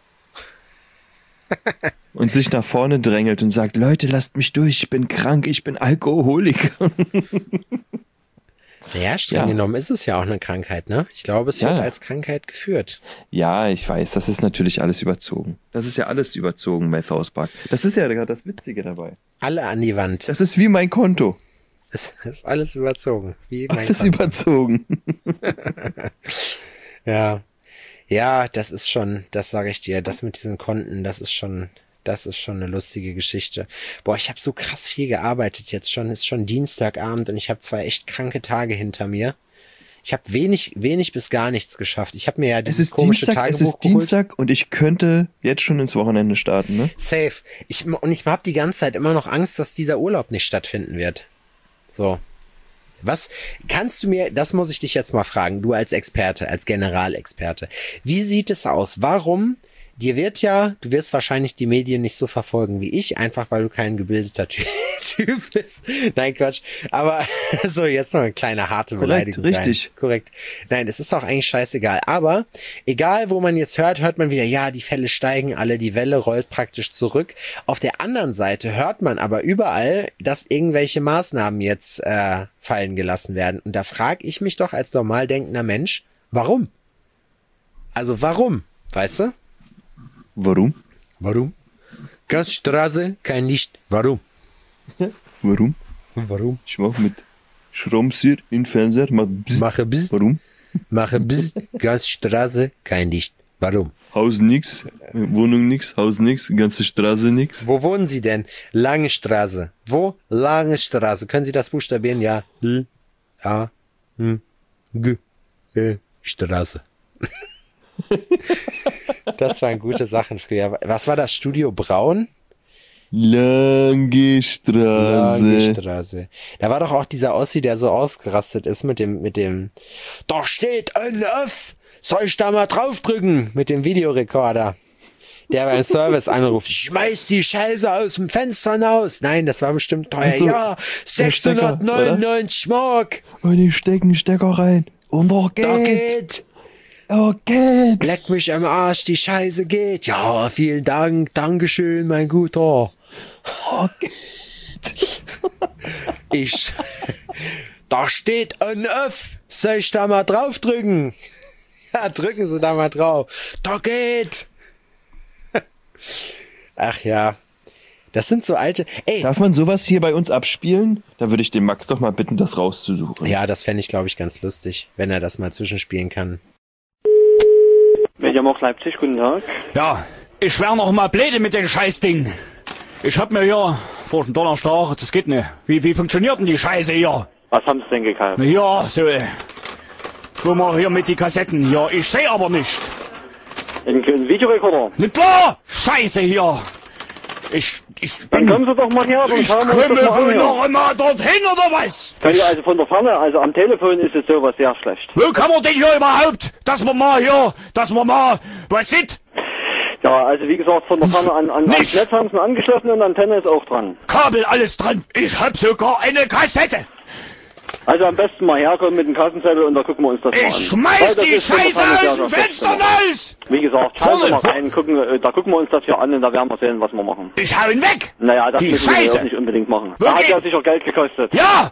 Und sich nach vorne drängelt und sagt, Leute, lasst mich durch, ich bin krank, ich bin Alkoholiker. Naja, streng genommen ist es ja auch eine Krankheit, ne? Ich glaube, es wird als Krankheit geführt. Ja, ich weiß, das ist natürlich alles überzogen. Das ist ja alles überzogen bei South Park. Das ist ja gerade das Witzige dabei. Alle an die Wand. Das ist wie mein Konto. Es ist alles überzogen. Wie mein alles Konto. Überzogen. Ja. Ja, das ist schon, das sage ich dir, das mit diesen Konten, das ist schon eine lustige Geschichte. Boah, ich habe so krass viel gearbeitet jetzt schon, ist schon Dienstagabend und ich habe 2 echt kranke Tage hinter mir. Ich habe wenig bis gar nichts geschafft. Ich habe mir ja dieses komische Tagebuch geholt. Es ist Dienstag und ich könnte jetzt schon ins Wochenende starten, ne? Safe. Ich habe die ganze Zeit immer noch Angst, dass dieser Urlaub nicht stattfinden wird. So. Was kannst du mir, das muss ich dich jetzt mal fragen, du als Experte, als Generalexperte. Wie sieht es aus? Warum? Du wirst wahrscheinlich die Medien nicht so verfolgen wie ich, einfach weil du kein gebildeter Typ bist. Nein, Quatsch. Aber so, jetzt noch eine kleine harte Beleidigung. Richtig. Nein, korrekt. Nein, es ist auch eigentlich scheißegal. Aber egal, wo man jetzt hört man wieder, ja, die Fälle steigen alle, die Welle rollt praktisch zurück. Auf der anderen Seite hört man aber überall, dass irgendwelche Maßnahmen jetzt fallen gelassen werden. Und da frage ich mich doch als normal denkender Mensch, warum? Also warum? Weißt du? Warum? Gasstraße, kein Licht. Warum? Warum? Ich mach mit Schraubenzieher in den Fernseher. Mache bis. Warum? Gasstraße, kein Licht. Warum? Haus nix, Wohnung nix, Haus nix, ganze Straße nix. Wo wohnen Sie denn? Lange Straße. Wo? Lange Straße. Können Sie das buchstabieren? Ja. L, A, G, Straße. Das waren gute Sachen früher. Was war das? Studio Braun? Lange Straße. Lange Straße. Da war doch auch dieser Ossi, der so ausgerastet ist mit dem, da steht ein F, soll ich da mal draufdrücken? Mit dem Videorekorder. Der beim Service anruft, schmeiß die Scheiße aus dem Fenster raus. Nein, das war bestimmt teuer. Also, ja, 699 Mark. Und ich stecke einen Stecker rein. Und Da geht. Okay. Leck mich am Arsch, die Scheiße geht. Ja, vielen Dank, Dankeschön, mein Guter. Okay. Da steht ein F. Soll ich da mal draufdrücken? Ja, drücken Sie da mal drauf. Da geht. Ach ja. Das sind so alte. Ey. Darf man sowas hier bei uns abspielen? Da würde ich den Max doch mal bitten, das rauszusuchen. Ja, das fände ich, glaube ich, ganz lustig, wenn er das mal zwischenspielen kann. Mediamarkt Leipzig, guten Tag. Ja, ich wär noch mal blöde mit dem Scheißding. Ich hab mir hier vor dem Donnerstag, das geht nicht. Wie funktioniert denn die Scheiße hier? Was haben Sie denn gekauft? Ja, so, wo wir hier mit die Kassetten hier. Ich seh aber nicht. Ein Videorekorder? Nicht wahr? Scheiße hier. Dann kommen Sie doch mal her, dann Ich schauen wir uns komme das mal an. wohl Ja. noch einmal dorthin, oder was? Können Sie also von der Ferne, also am Telefon ist es sowas sehr schlecht. Wo kann man denn hier überhaupt, dass wir mal, was sieht? Ja, also wie gesagt, von der Ferne ans Nicht. Netz haben Sie eine angeschlossene und Antenne ist auch dran. Kabel, alles dran. Ich hab sogar eine Kassette. Also am besten mal herkommen mit dem Kassenzettel und da gucken wir uns das mal an. Ich schmeiß Weil das die ist von der Scheiße Ferne sehr, aus dem sehr schlecht Fenster gemacht. raus. Wie gesagt, schauen Sie mal Vorne, rein, da gucken wir uns das hier an und da werden wir sehen, was wir machen. Ich hau ihn weg. Naja, das Die müssen wir Scheiße. jetzt nicht unbedingt machen. Wo Da hat geht- ja sicher Geld gekostet. Ja,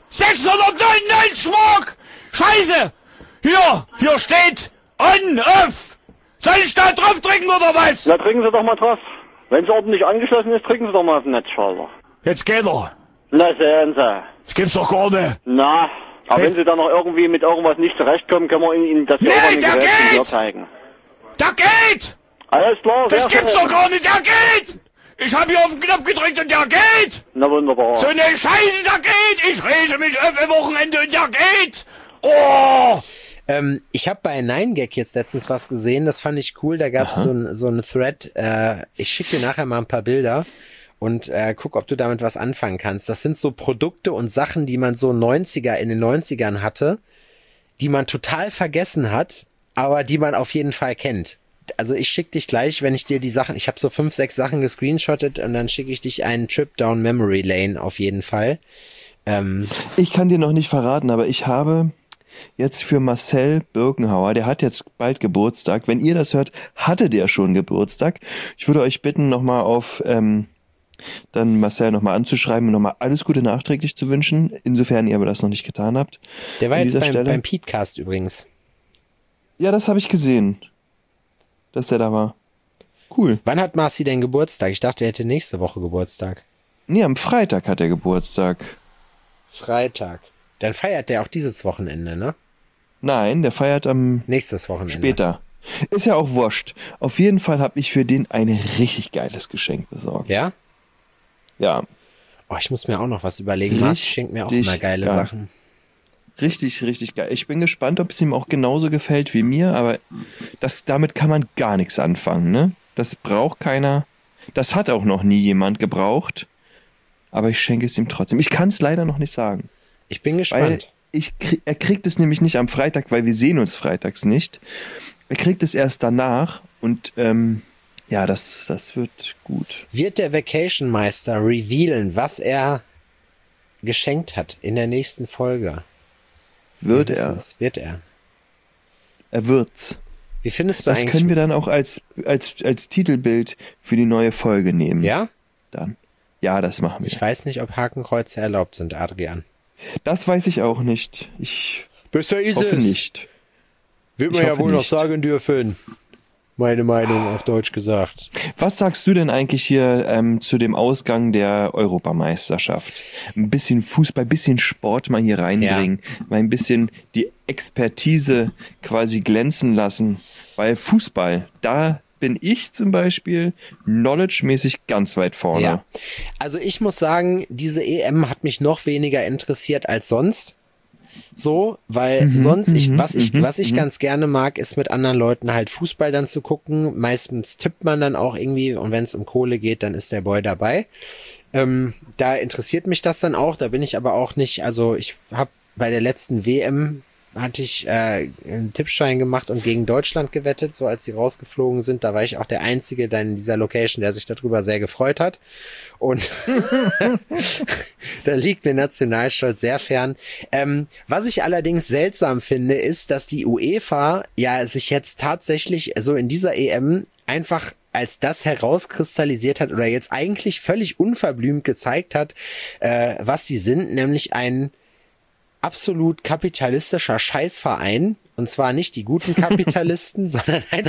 699 Mark! Scheiße! Hier steht On-Off! Soll ich da drauf drücken oder was? Na, drücken Sie doch mal drauf. Wenn es ordentlich angeschlossen ist, drücken Sie doch mal auf den Netzschalter. Jetzt geht er. Na, sehen Sie. Das gibt's doch gar nicht. Na, aber wenn Sie dann noch irgendwie mit irgendwas nicht zurechtkommen, können wir Ihnen das hier Nee, auch an den der Geräten geht! hier zeigen. Da geht! Alles klar, Das sehr gibt's schön. doch gar nicht, der geht! Ich hab hier auf den Knopf gedrückt und der geht! Na, wunderbar. So eine Scheiße, der geht! Ich rege mich auf ein Wochenende und der geht! Oh! Ich habe bei 9gag jetzt letztens was gesehen, das fand ich cool, da gab's so ein Thread, ich schicke dir nachher mal ein paar Bilder und guck, ob du damit was anfangen kannst. Das sind so Produkte und Sachen, die man so in den 90ern hatte, die man total vergessen hat, aber die man auf jeden Fall kennt. Also ich schicke dich gleich, wenn ich dir die Sachen, ich habe so 5, 6 Sachen gescreenshottet und dann schicke ich dich einen Trip down Memory Lane auf jeden Fall. Ich kann dir noch nicht verraten, aber ich habe jetzt für Marcel Birkenhauer, der hat jetzt bald Geburtstag. Wenn ihr das hört, hatte der schon Geburtstag. Ich würde euch bitten, nochmal auf dann Marcel nochmal anzuschreiben und nochmal alles Gute nachträglich zu wünschen, insofern ihr aber das noch nicht getan habt. Der war An jetzt dieser Stelle. beim Petecast übrigens. Ja, das habe ich gesehen, dass der da war. Cool. Wann hat Marci denn Geburtstag? Ich dachte, er hätte nächste Woche Geburtstag. Nee, am Freitag hat er Geburtstag. Freitag. Dann feiert der auch dieses Wochenende, ne? Nein, der feiert am Nächstes Wochenende. später. Ist ja auch wurscht. Auf jeden Fall habe ich für den ein richtig geiles Geschenk besorgt. Ja? Ja, Oh, ich muss mir auch noch was überlegen. Marci schenkt mir auch immer geile geil. Sachen. richtig, richtig geil. Ich bin gespannt, ob es ihm auch genauso gefällt wie mir, aber damit kann man gar nichts anfangen, ne? Das braucht keiner. Das hat auch noch nie jemand gebraucht. Aber ich schenke es ihm trotzdem. Ich kann es leider noch nicht sagen. Ich bin Weil gespannt. er kriegt es nämlich nicht am Freitag, weil wir sehen uns freitags nicht. Er kriegt es erst danach und ja, das wird gut. Wird der Vacation Meister revealen, was er geschenkt hat in der nächsten Folge? Wird Wir er. wissen's. Wird er. Er wird's. Wie findest du Das eigentlich? können wir dann auch als Titelbild für die neue Folge nehmen. Ja? Dann. Ja, das machen wir. Ich weiß nicht, ob Hakenkreuze erlaubt sind, Adrian. Das weiß ich auch nicht. Ich Besser ist hoffe nicht. Wird man ja wohl noch sagen dürfen. Meine Meinung auf Deutsch gesagt. Was sagst du denn eigentlich hier zu dem Ausgang der Europameisterschaft? Ein bisschen Fußball, ein bisschen Sport mal hier reinbringen, mal ein bisschen die Expertise quasi glänzen lassen, weil Fußball, da bin ich zum Beispiel knowledge-mäßig ganz weit vorne. Ja. Also ich muss sagen, diese EM hat mich noch weniger interessiert als sonst. So, weil was ich ganz gerne mag, ist mit anderen Leuten halt Fußball dann zu gucken. Meistens tippt man dann auch irgendwie und wenn es um Kohle geht, dann ist der Boy dabei. Da interessiert mich das dann auch, da bin ich aber auch nicht, also ich habe bei der letzten WM hatte ich einen Tippschein gemacht und gegen Deutschland gewettet, so als sie rausgeflogen sind. Da war ich auch der Einzige dann in dieser Location, der sich darüber sehr gefreut hat. Und da liegt mir Nationalstolz sehr fern. Was ich allerdings seltsam finde, ist, dass die UEFA ja sich jetzt tatsächlich so in dieser EM einfach als das herauskristallisiert hat oder jetzt eigentlich völlig unverblümt gezeigt hat, was sie sind, nämlich ein absolut kapitalistischer Scheißverein. Und zwar nicht die guten Kapitalisten, sondern ein...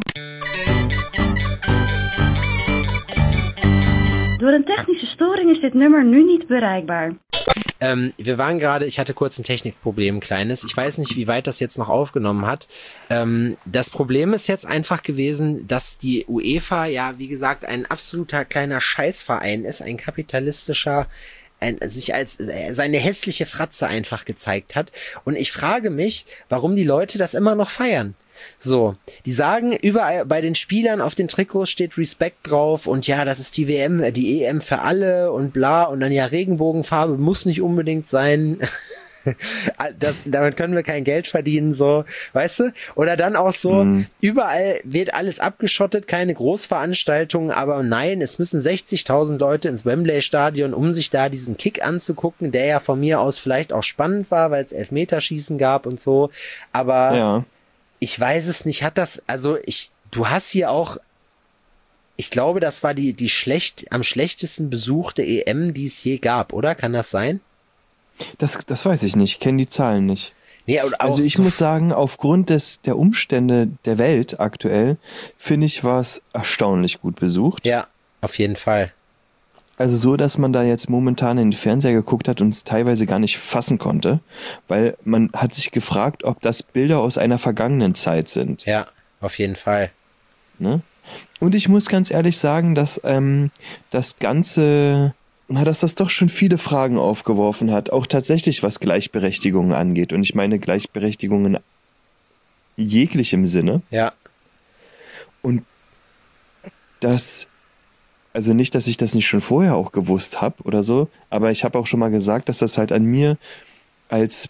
Door een technische storing is dit nummer nu niet bereikbaar. Wir waren gerade, ich hatte kurz ein Technikproblem, ein kleines. Ich weiß nicht, wie weit das jetzt noch aufgenommen hat. Das Problem ist jetzt einfach gewesen, dass die UEFA ja, wie gesagt, ein absoluter kleiner Scheißverein ist, ein kapitalistischer, sich als seine hässliche Fratze einfach gezeigt hat. Und ich frage mich, warum die Leute das immer noch feiern. So, die sagen, überall bei den Spielern auf den Trikots steht Respekt drauf und ja, das ist die WM, die EM für alle und bla und dann ja Regenbogenfarbe muss nicht unbedingt sein. Damit können wir kein Geld verdienen, so, weißt du? Oder dann auch so, überall wird alles abgeschottet, keine Großveranstaltungen, aber nein, es müssen 60.000 Leute ins Wembley-Stadion, um sich da diesen Kick anzugucken, der ja von mir aus vielleicht auch spannend war, weil es Elfmeterschießen gab und so, aber ich weiß es nicht, du hast hier auch, ich glaube, das war die am schlechtesten besuchte EM, die es je gab, oder? Kann das sein? Das weiß ich nicht, ich kenne die Zahlen nicht. Nee, also ich muss sagen, aufgrund der Umstände der Welt aktuell, finde ich, war es erstaunlich gut besucht. Ja, auf jeden Fall. Also so, dass man da jetzt momentan in den Fernseher geguckt hat und es teilweise gar nicht fassen konnte, weil man hat sich gefragt, ob das Bilder aus einer vergangenen Zeit sind. Ja, auf jeden Fall. Ne? Und ich muss ganz ehrlich sagen, dass das Ganze... dass das doch schon viele Fragen aufgeworfen hat, auch tatsächlich was Gleichberechtigung angeht. Und ich meine Gleichberechtigung in jeglichem Sinne. Ja. Und das, also nicht, dass ich das nicht schon vorher auch gewusst habe oder so, aber ich habe auch schon mal gesagt, dass das halt an mir als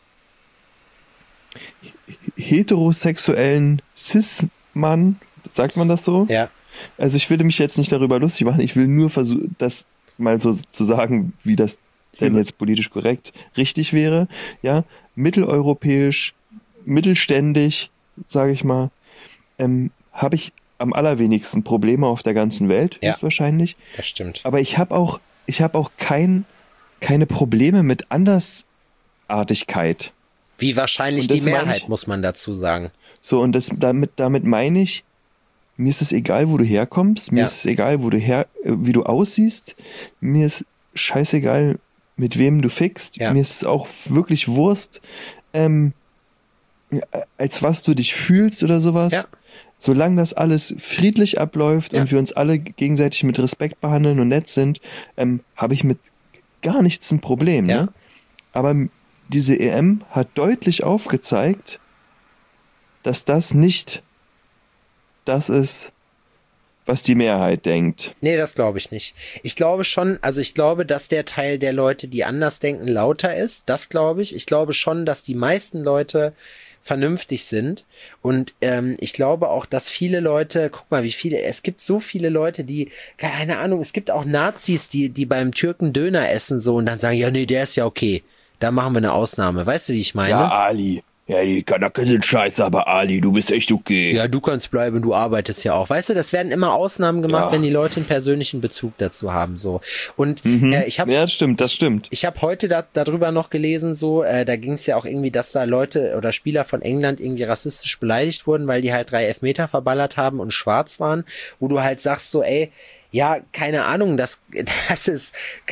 heterosexuellen Cis-Mann, sagt man das so? Ja. Also ich will mich jetzt nicht darüber lustig machen, ich will nur versuchen, das mal so zu sagen, wie das denn jetzt politisch korrekt richtig wäre, ja, mitteleuropäisch, mittelständig, sage ich mal, habe ich am allerwenigsten Probleme auf der ganzen Welt, ist wahrscheinlich. Das stimmt. Aber ich habe auch keine Probleme mit Andersartigkeit. Wie wahrscheinlich die Mehrheit, muss man dazu sagen. So, und damit meine ich, mir ist es egal, wo du herkommst, mir ist es egal, wie du aussiehst, mir ist scheißegal, mit wem du fickst, mir ist es auch wirklich Wurst, als was du dich fühlst oder sowas. Ja. Solange das alles friedlich abläuft und wir uns alle gegenseitig mit Respekt behandeln und nett sind, habe ich mit gar nichts ein Problem. Ne? Aber diese EM hat deutlich aufgezeigt, dass das nicht das ist, was die Mehrheit denkt. Nee, das glaube ich nicht. Ich glaube schon, also ich glaube, dass der Teil der Leute, die anders denken, lauter ist. Das glaube ich. Ich glaube schon, dass die meisten Leute vernünftig sind. Und ich glaube auch, dass viele Leute, guck mal, es gibt so viele Leute, die, keine Ahnung, es gibt auch Nazis, die beim Türken Döner essen so und dann sagen, ja, nee, der ist ja okay. Da machen wir eine Ausnahme. Weißt du, wie ich meine? Ja, Ali. Ja, die Kanaken sind scheiße, aber Ali, du bist echt okay. Ja, du kannst bleiben, du arbeitest ja auch. Weißt du, das werden immer Ausnahmen gemacht, wenn die Leute einen persönlichen Bezug dazu haben, so. Und ich habe... Ja, das stimmt. Ich habe heute darüber noch gelesen, so, da ging es ja auch irgendwie, dass da Leute oder Spieler von England irgendwie rassistisch beleidigt wurden, weil die halt 3 Elfmeter verballert haben und schwarz waren, wo du halt sagst so, ey, ja, keine Ahnung, das ist...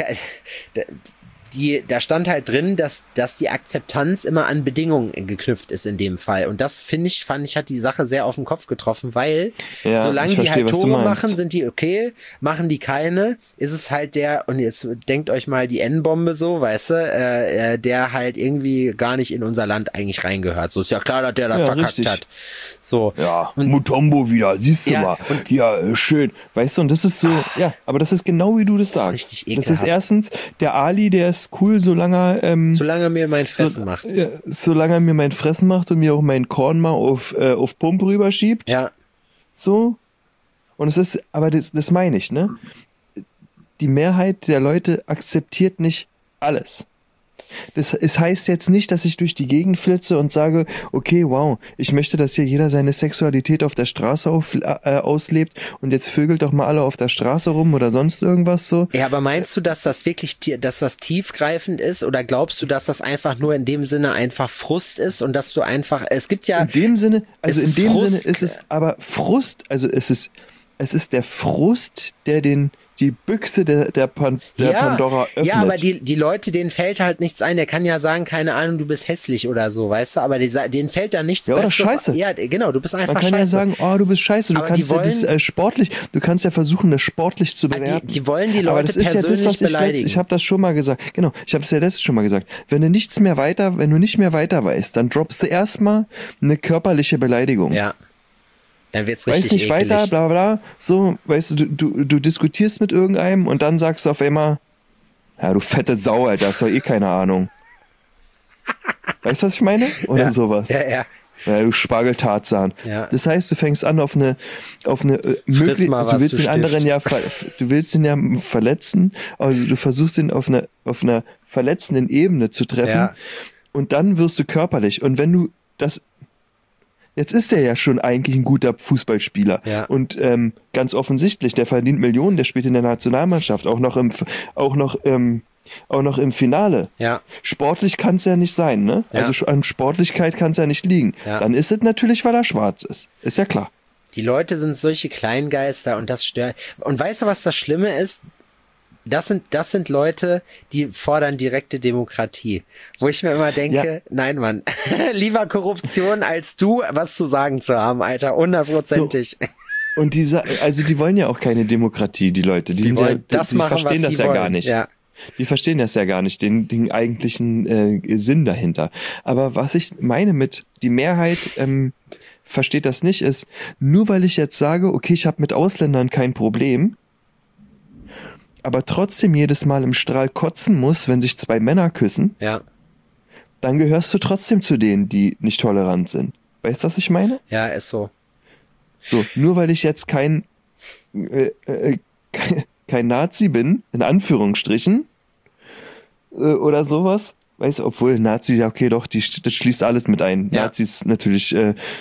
Da stand halt drin, dass die Akzeptanz immer an Bedingungen geknüpft ist in dem Fall. Und das fand ich, hat die Sache sehr auf den Kopf getroffen, weil solange die halt Tore machen, sind die okay, machen die keine, ist es halt und jetzt denkt euch mal die N-Bombe so, weißt du, der halt irgendwie gar nicht in unser Land eigentlich reingehört. So ist ja klar, dass der da verkackt hat. So. Ja, und Mutombo wieder, siehst du mal. Ja, schön. Weißt du, und das ist so, aber das ist genau wie du das sagst. Ist richtig ekelhaft. Das ist erstens, der Ali, der ist cool, solange er mir mein Fressen macht. Ja, solange er mir mein Fressen macht und mir auch mein Korn mal auf Pump rüberschiebt. Ja. So. Und es ist, aber das meine ich, ne? Die Mehrheit der Leute akzeptiert nicht alles. Es heißt jetzt nicht, dass ich durch die Gegend flitze und sage, okay, wow, ich möchte, dass hier jeder seine Sexualität auf der Straße auslebt und jetzt vögelt doch mal alle auf der Straße rum oder sonst irgendwas so. Ja, aber meinst du, dass das wirklich, dass das tiefgreifend ist oder glaubst du, dass das einfach nur in dem Sinne einfach Frust ist und dass du einfach, es gibt ja... In dem Sinne, also in dem Sinne ist es aber Frust, also es ist der Frust, der die Büchse der Pandora öffnet. Ja, aber die Leute, denen fällt halt nichts ein. Der kann ja sagen, keine Ahnung, du bist hässlich oder so, weißt du? Aber denen fällt da nichts Besseres. Oder scheiße. Ja, genau, du bist einfach scheiße. Man kann ja sagen, oh, du bist scheiße. Du kannst ja das sportlich, du kannst ja versuchen, das sportlich zu bewerten. Die wollen die Leute persönlich beleidigen. Ich habe das schon mal gesagt. Genau, ich habe es ja letztes schon mal gesagt. Wenn du nicht mehr weiter weißt, dann droppst du erstmal eine körperliche Beleidigung. Ja. Dann wird's richtig nicht ekelig. Weiter, bla bla, so, weißt du diskutierst mit irgendeinem und dann sagst du auf einmal, ja, du fette Sau, Alter, hast doch eh keine Ahnung. Weißt du, was ich meine? Oder sowas. Ja. Ja, du Spargeltarzan. Ja. Das heißt, du fängst an auf eine mögliche, du willst den anderen du willst ihn ja verletzen, also du versuchst ihn auf einer verletzenden Ebene zu treffen und dann wirst du körperlich. Und wenn du das jetzt ist er ja schon eigentlich ein guter Fußballspieler. Ja. Und ganz offensichtlich, der verdient Millionen, der spielt in der Nationalmannschaft, auch noch im Finale. Ja. Sportlich kann es ja nicht sein, ne? Ja. Also an Sportlichkeit kann es ja nicht liegen. Ja. Dann ist es natürlich, weil er schwarz ist. Ist ja klar. Die Leute sind solche Kleingeister und das stört. Und weißt du, was das Schlimme ist? Das sind Leute, die fordern direkte Demokratie. Wo ich mir immer denke, nein, Mann, lieber Korruption, als du was zu sagen zu haben, Alter, 100%. So. Und die wollen ja auch keine Demokratie, die Leute. Die verstehen das ja gar nicht. Ja. Die verstehen das ja gar nicht, den eigentlichen Sinn dahinter. Aber was ich meine mit, die Mehrheit versteht das nicht, ist, nur weil ich jetzt sage, okay, ich habe mit Ausländern kein Problem, aber trotzdem jedes Mal im Strahl kotzen muss, wenn sich 2 Männer küssen, dann gehörst du trotzdem zu denen, die nicht tolerant sind. Weißt du, was ich meine? Ja, ist so. So, nur weil ich jetzt kein Nazi bin, in Anführungsstrichen, oder sowas, weißt du, obwohl Nazi, ja okay, doch, das schließt alles mit ein. Ja. Nazis natürlich...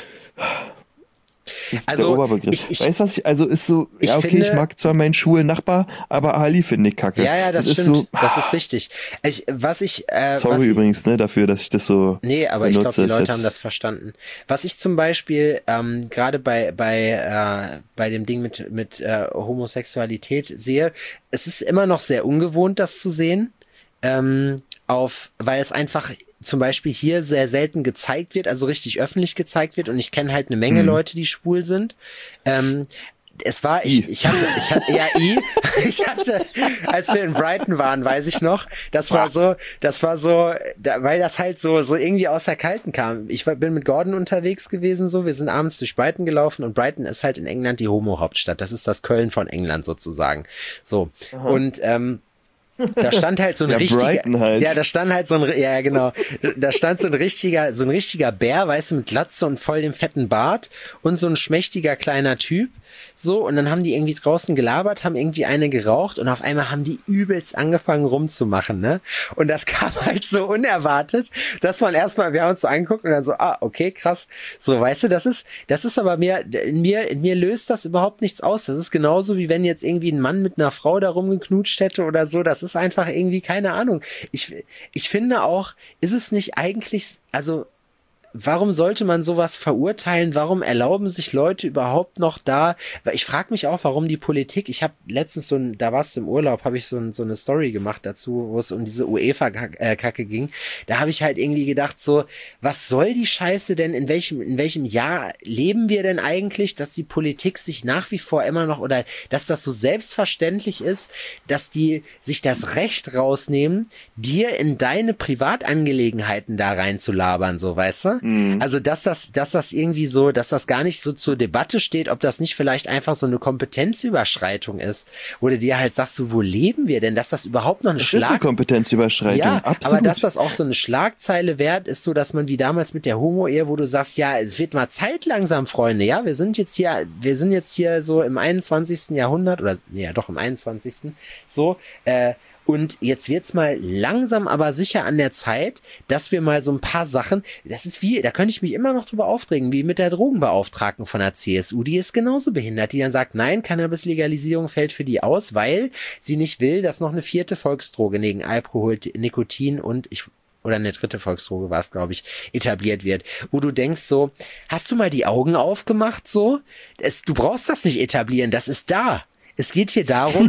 Also, der Oberbegriff. Weißt du, was ist so, ja, okay, ich mag zwar meinen schwulen Nachbar, aber Ali finde ich kacke. Ja, das stimmt. So, das ist richtig. Sorry übrigens, ne, dafür, dass ich das so. Nee, aber ich glaube, die Leute haben das verstanden. Was ich zum Beispiel, gerade bei dem Ding mit Homosexualität sehe, es ist immer noch sehr ungewohnt, das zu sehen, weil es einfach zum Beispiel hier sehr selten gezeigt wird, also richtig öffentlich gezeigt wird, und ich kenne halt eine Menge Leute, die schwul sind. Ich hatte, als wir in Brighton waren, weiß ich noch, das war so, weil das halt so irgendwie aus der Kalten kam. Ich bin mit Gordon unterwegs gewesen, so, wir sind abends durch Brighton gelaufen und Brighton ist halt in England die Homo-Hauptstadt. Das ist das Köln von England sozusagen. So. Aha. Und, da stand halt so ein da stand so ein richtiger Bär, weißt du, mit Glatze und voll dem fetten Bart und so ein schmächtiger kleiner Typ, so, und dann haben die irgendwie draußen gelabert, haben irgendwie eine geraucht und auf einmal haben die übelst angefangen rumzumachen, ne? Und das kam halt so unerwartet, dass man erstmal, wir haben uns so angeguckt und dann so, okay, krass. So, weißt du, das ist aber in mir löst das überhaupt nichts aus. Das ist genauso, wie wenn jetzt irgendwie ein Mann mit einer Frau da rumgeknutscht hätte oder so. Das ist einfach irgendwie, keine Ahnung. Ich finde auch, ist es nicht eigentlich, also, warum sollte man sowas verurteilen? Warum erlauben sich Leute überhaupt noch da? Weil ich frage mich auch, warum die Politik, ich habe letztens da warst du im Urlaub, habe ich so eine Story gemacht dazu, wo es um diese UEFA-Kacke ging. Da habe ich halt irgendwie gedacht so, was soll die Scheiße denn, in welchem Jahr leben wir denn eigentlich, dass die Politik sich nach wie vor immer noch, oder dass das so selbstverständlich ist, dass die sich das Recht rausnehmen, dir in deine Privatangelegenheiten da reinzulabern, so, weißt du? Also, dass das irgendwie so, dass das gar nicht so zur Debatte steht, ob das nicht vielleicht einfach so eine Kompetenzüberschreitung ist, wo du dir halt sagst, so, wo leben wir denn, dass das überhaupt noch eine ist eine Kompetenzüberschreitung, ja, absolut. aber dass das auch so eine Schlagzeile wert ist, so dass man wie damals mit der Homo-Ehe, wo du sagst, ja, es wird mal Zeit langsam, Freunde, ja, wir sind jetzt hier so im 21. Jahrhundert, oder, ja, doch im 21. so, und jetzt wird's mal langsam, aber sicher an der Zeit, dass wir mal so ein paar Sachen, das ist da könnte ich mich immer noch drüber aufregen, wie mit der Drogenbeauftragten von der CSU, die ist genauso behindert, die dann sagt, nein, Cannabis-Legalisierung fällt für die aus, weil sie nicht will, dass noch eine 4. Volksdroge neben Alkohol, Nikotin und oder eine 3. Volksdroge war es, glaube ich, etabliert wird. Wo du denkst so, hast du mal die Augen aufgemacht so? Du brauchst das nicht etablieren, das ist da. Es geht hier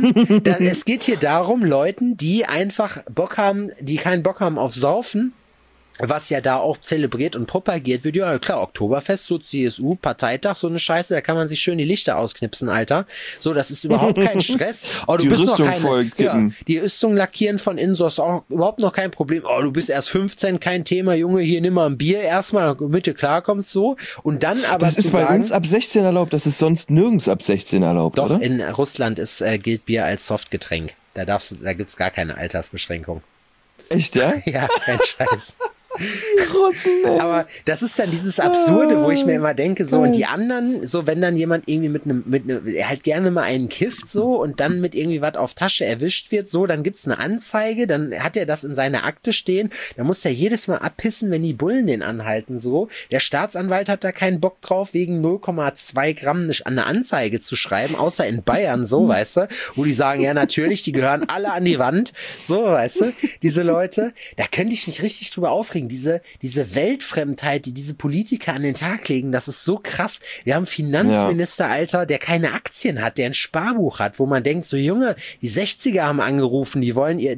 darum, Leuten, die einfach die keinen Bock haben auf Saufen, was ja da auch zelebriert und propagiert wird. Ja, klar, Oktoberfest, so CSU, Parteitag, so eine Scheiße, da kann man sich schön die Lichter ausknipsen, Alter. So, das ist überhaupt kein Stress. Oh, du bist Rüstung noch die Rüstung lackieren von innen, so ist auch überhaupt noch kein Problem. Oh, du bist erst 15, kein Thema, Junge, hier nimm mal ein Bier erstmal, damit du klarkommst, so. Und dann aber das ist bei uns ab 16 erlaubt, das ist sonst nirgends ab 16 erlaubt, doch, oder? In Russland gilt Bier als Softgetränk. Da gibt's gar keine Altersbeschränkung. Echt, ja? Ja, kein Scheiß. Russen, ey. Aber das ist dann dieses Absurde, wo ich mir immer denke, so, und die anderen, so, wenn dann jemand irgendwie mit einem, er halt gerne mal einen kifft, so, und dann mit irgendwie was auf Tasche erwischt wird, so, dann gibt's eine Anzeige, dann hat er das in seiner Akte stehen, dann muss er jedes Mal abpissen, wenn die Bullen den anhalten, so. Der Staatsanwalt hat da keinen Bock drauf, wegen 0,2 Gramm eine Anzeige zu schreiben, außer in Bayern, so, weißt du, wo die sagen, ja, natürlich, die gehören alle an die Wand, so, weißt du, diese Leute, da könnte ich mich richtig drüber aufregen. Diese Weltfremdheit, die diese Politiker an den Tag legen, das ist so krass. Wir haben einen Finanzminister, Alter, der keine Aktien hat, der ein Sparbuch hat, wo man denkt, so Junge, die 60er haben angerufen, die wollen ihr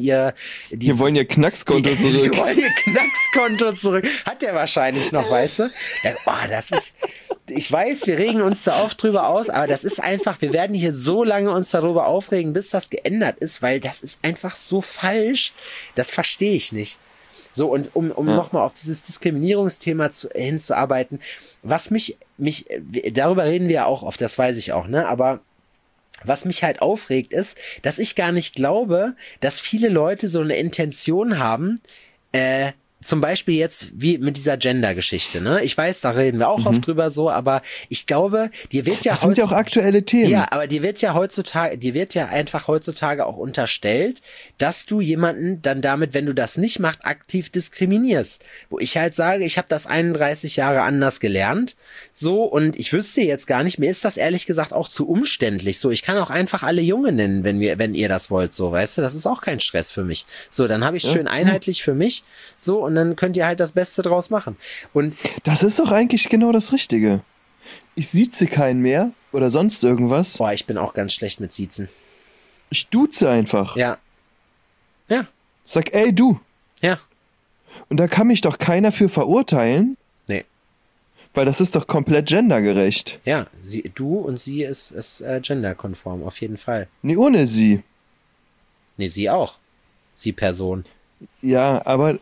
Knackskonto zurück. Die wollen ihr Knackskonto zurück. Hat der wahrscheinlich noch, weißt du? Ja, ich weiß, wir regen uns da oft drüber aus, aber das ist einfach, wir werden hier so lange uns darüber aufregen, bis das geändert ist, weil das ist einfach so falsch. Das verstehe ich nicht. So, und um nochmal auf dieses Diskriminierungsthema hinzuarbeiten, was mich, darüber reden wir ja auch oft, das weiß ich auch, ne, aber was mich halt aufregt ist, dass ich gar nicht glaube, dass viele Leute so eine Intention haben, zum Beispiel jetzt wie mit dieser Gender-Geschichte, ne? Ich weiß, da reden wir auch oft drüber so, aber ich glaube, dir wird ja das sind ja auch aktuelle Themen. Ja, aber dir wird ja einfach heutzutage auch unterstellt, dass du jemanden dann damit, wenn du das nicht machst, aktiv diskriminierst. Wo ich halt sage, ich habe das 31 Jahre anders gelernt, so, und ich wüsste jetzt gar nicht, mir ist das ehrlich gesagt auch zu umständlich, so, ich kann auch einfach alle Junge nennen, wenn ihr das wollt, so, weißt du, das ist auch kein Stress für mich. So, dann habe ich es schön einheitlich für mich, so, und dann könnt ihr halt das Beste draus machen. Und das ist doch eigentlich genau das Richtige. Ich sieze keinen mehr oder sonst irgendwas. Boah, ich bin auch ganz schlecht mit Siezen. Ich duze einfach. Ja. Ja. Sag, ey, du. Ja. Und da kann mich doch keiner für verurteilen. Nee. Weil das ist doch komplett gendergerecht. Ja, du und sie ist genderkonform, auf jeden Fall. Nee, ohne sie. Nee, sie auch. Sie Person. Ja, aber...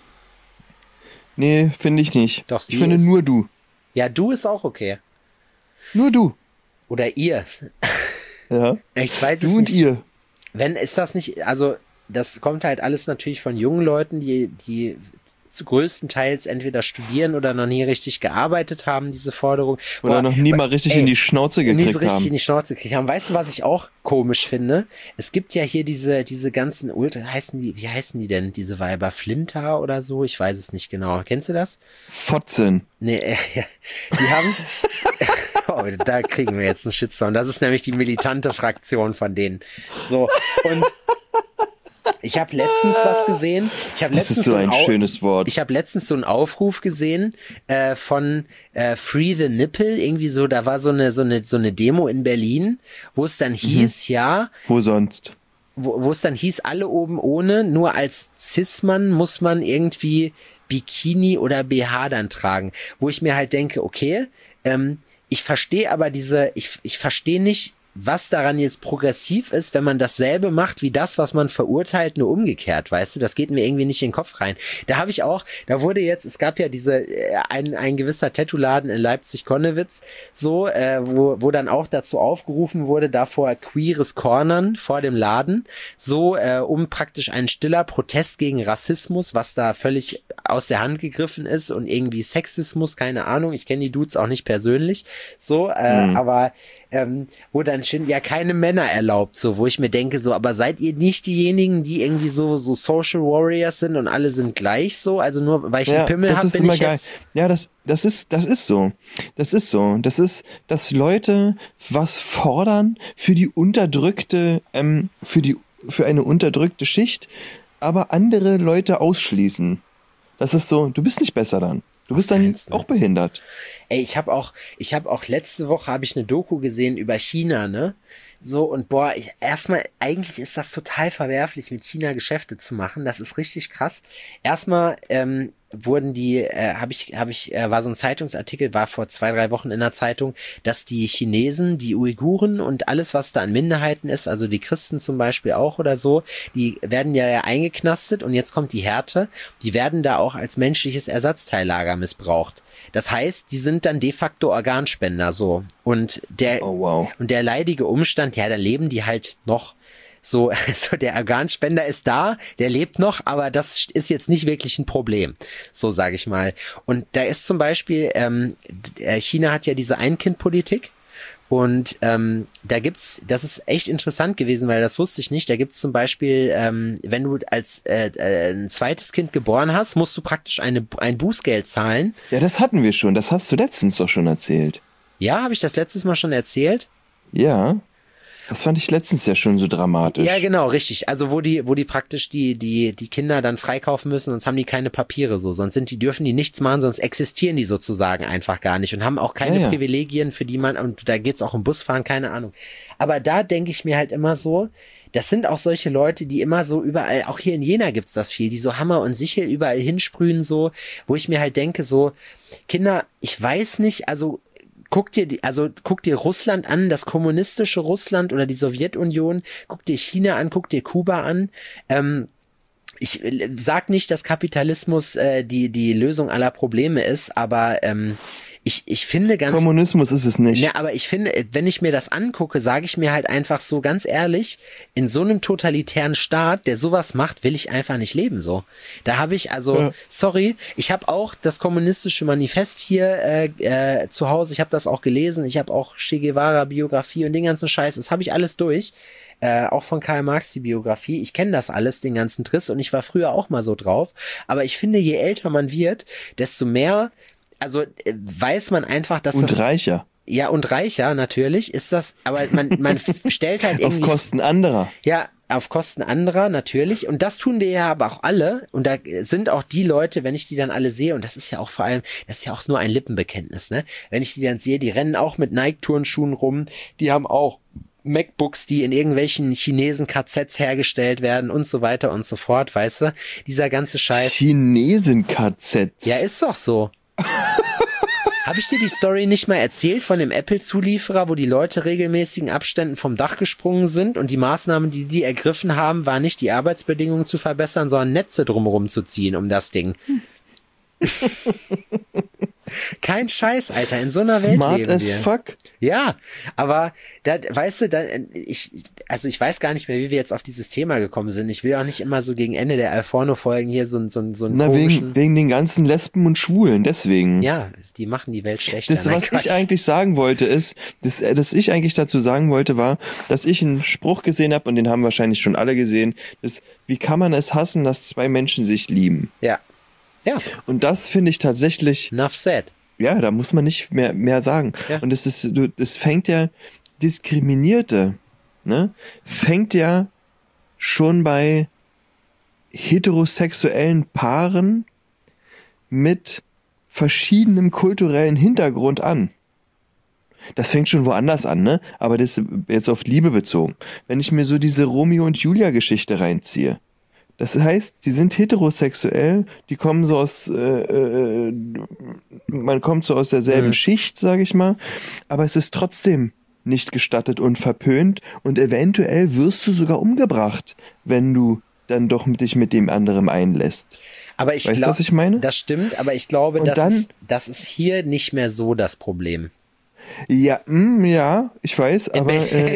Nee, finde ich nicht. Doch, sie ich finde nur du. Ja, du ist auch okay. Nur du. Oder ihr. Ja. Ich weiß es nicht. Du und ihr. Ist das nicht, also das kommt halt alles natürlich von jungen Leuten, die größtenteils entweder studieren oder noch nie richtig gearbeitet haben, diese Forderung. Oder noch nie mal richtig in die Schnauze gekriegt haben. Nie so richtig in die Schnauze gekriegt haben. Weißt du, was ich auch komisch finde? Es gibt ja hier diese ganzen wie heißen die denn, diese Weiber? Flinter oder so? Ich weiß es nicht genau. Kennst du das? Fotzen. Nee, die haben... Oh, da kriegen wir jetzt einen Shitstorm. Das ist nämlich die militante Fraktion von denen. So, und ich habe letztens was gesehen. Das ist so ein schönes Wort. Ich habe letztens so einen Aufruf gesehen von Free the Nipple. Irgendwie so, da war so eine Demo in Berlin, wo es dann hieß, Wo sonst? Wo es dann hieß, alle oben ohne, nur als Cis-Mann muss man irgendwie Bikini oder BH dann tragen. Wo ich mir halt denke, okay, ich verstehe aber ich verstehe nicht, was daran jetzt progressiv ist, wenn man dasselbe macht wie das, was man verurteilt, nur umgekehrt, weißt du? Das geht mir irgendwie nicht in den Kopf rein. Es gab ja ein gewisser Tattoo-Laden in Leipzig-Konnewitz, so, wo dann auch dazu aufgerufen wurde, davor queeres Cornern vor dem Laden, so, um praktisch ein stiller Protest gegen Rassismus, was da völlig aus der Hand gegriffen ist und irgendwie Sexismus, keine Ahnung, ich kenne die Dudes auch nicht persönlich, so, aber wo dann ja keine Männer erlaubt, so, wo ich mir denke, so, aber seid ihr nicht diejenigen, die irgendwie so Social Warriors sind und alle sind gleich so, also nur weil ich einen Pimmel habe, bin ich jetzt... Ja, das ist so. Das ist so. Das ist, dass Leute was fordern für die unterdrückte, für eine unterdrückte Schicht, aber andere Leute ausschließen. Das ist so, du bist nicht besser dann. Du bist dann auch behindert. Ey, ich habe auch letzte Woche habe ich eine Doku gesehen über China, ne? So, und boah, eigentlich ist das total verwerflich, mit China Geschäfte zu machen. Das ist richtig krass. Erstmal wurden war so ein Zeitungsartikel, war vor 2-3 Wochen in der Zeitung, dass die Chinesen, die Uiguren und alles, was da an Minderheiten ist, also die Christen zum Beispiel auch oder so, die werden ja eingeknastet und jetzt kommt die Härte, die werden da auch als menschliches Ersatzteillager missbraucht. Das heißt, die sind dann de facto Organspender, so. Und der leidige Umstand, ja, da leben die halt noch. So, der Organspender ist da, der lebt noch, aber das ist jetzt nicht wirklich ein Problem, so sage ich mal. Und da ist zum Beispiel, China hat ja diese Ein-Kind-Politik und das ist echt interessant gewesen, weil das wusste ich nicht, da gibt's zum Beispiel, wenn du als ein zweites Kind geboren hast, musst du praktisch ein Bußgeld zahlen. Ja, das hatten wir schon, das hast du letztens doch schon erzählt. Ja, habe ich das letztes Mal schon erzählt? Ja. Das fand ich letztens ja schon so dramatisch. Ja, genau, richtig. Also wo die praktisch die Kinder dann freikaufen müssen, sonst haben die keine Papiere so, dürfen die nichts machen, sonst existieren die sozusagen einfach gar nicht und haben auch keine Privilegien, für die und da geht's auch um Busfahren, keine Ahnung. Aber da denke ich mir halt immer so, das sind auch solche Leute, die immer so überall, auch hier in Jena gibt's das viel, die so Hammer und Sichel überall hinsprühen so, wo ich mir halt denke so, Kinder, ich weiß nicht, also guck dir Russland an, das kommunistische Russland oder die Sowjetunion, guck dir China an, guck dir Kuba an. Ich sag nicht, dass Kapitalismus die Lösung aller Probleme ist, aber ich finde ganz... Kommunismus ist es nicht. Ja, aber ich finde, wenn ich mir das angucke, sage ich mir halt einfach so ganz ehrlich, in so einem totalitären Staat, der sowas macht, will ich einfach nicht leben so. Da habe ich sorry, ich habe auch das kommunistische Manifest hier zu Hause, ich habe das auch gelesen, ich habe auch Che Guevara Biografie und den ganzen Scheiß, das habe ich alles durch. Auch von Karl Marx die Biografie. Ich kenne das alles, den ganzen Driss und ich war früher auch mal so drauf. Aber ich finde, je älter man wird, desto mehr weiß man einfach, dass und reicher. Ja, und reicher, natürlich, ist das, aber man stellt halt irgendwie... Auf Kosten anderer. Ja, auf Kosten anderer, natürlich. Und das tun wir ja aber auch alle. Und da sind auch die Leute, wenn ich die dann alle sehe, und das ist ja auch das ist ja auch nur ein Lippenbekenntnis, ne? Wenn ich die dann sehe, die rennen auch mit Nike-Turnschuhen rum, die haben auch MacBooks, die in irgendwelchen Chinesen-KZs hergestellt werden und so weiter und so fort, weißt du? Dieser ganze Scheiß. Chinesen-KZs? Ja, ist doch so. Habe ich dir die Story nicht mal erzählt von dem Apple-Zulieferer, wo die Leute regelmäßigen Abständen vom Dach gesprungen sind und die Maßnahmen, die ergriffen haben, war nicht die Arbeitsbedingungen zu verbessern, sondern Netze drumherum zu ziehen um das Ding. Kein Scheiß, Alter, in so einer Welt Smart leben as wir. fuck. Ja, aber da, weißt du, ich weiß gar nicht mehr, wie wir jetzt auf dieses Thema gekommen sind. Ich will auch nicht immer so gegen Ende der Alforno-Folgen hier so einen komischen... wegen den ganzen Lesben und Schwulen, deswegen. Ja, die machen die Welt schlechter. Das, was ich eigentlich sagen wollte, ist, dass ich eigentlich dazu sagen wollte, war, dass ich einen Spruch gesehen habe, und den haben wahrscheinlich schon alle gesehen, ist, wie kann man es hassen, dass zwei Menschen sich lieben? Ja. Ja. Und das finde ich tatsächlich... Enough said. Ja, da muss man nicht mehr sagen. Ja. Und es fängt ja, Diskriminierte, ne, fängt ja schon bei heterosexuellen Paaren mit verschiedenem kulturellen Hintergrund an. Das fängt schon woanders an, ne? Aber das ist jetzt auf Liebe bezogen. Wenn ich mir so diese Romeo und Julia Geschichte reinziehe, das heißt, die sind heterosexuell, die kommen so aus, man kommt so aus derselben Schicht, sage ich mal, aber es ist trotzdem nicht gestattet und verpönt und eventuell wirst du sogar umgebracht, wenn du dann doch dich mit dem anderen einlässt. Aber ich glaube, was ich meine? Das stimmt, aber ich glaube, das ist hier nicht mehr so das Problem. Ja, ich weiß, aber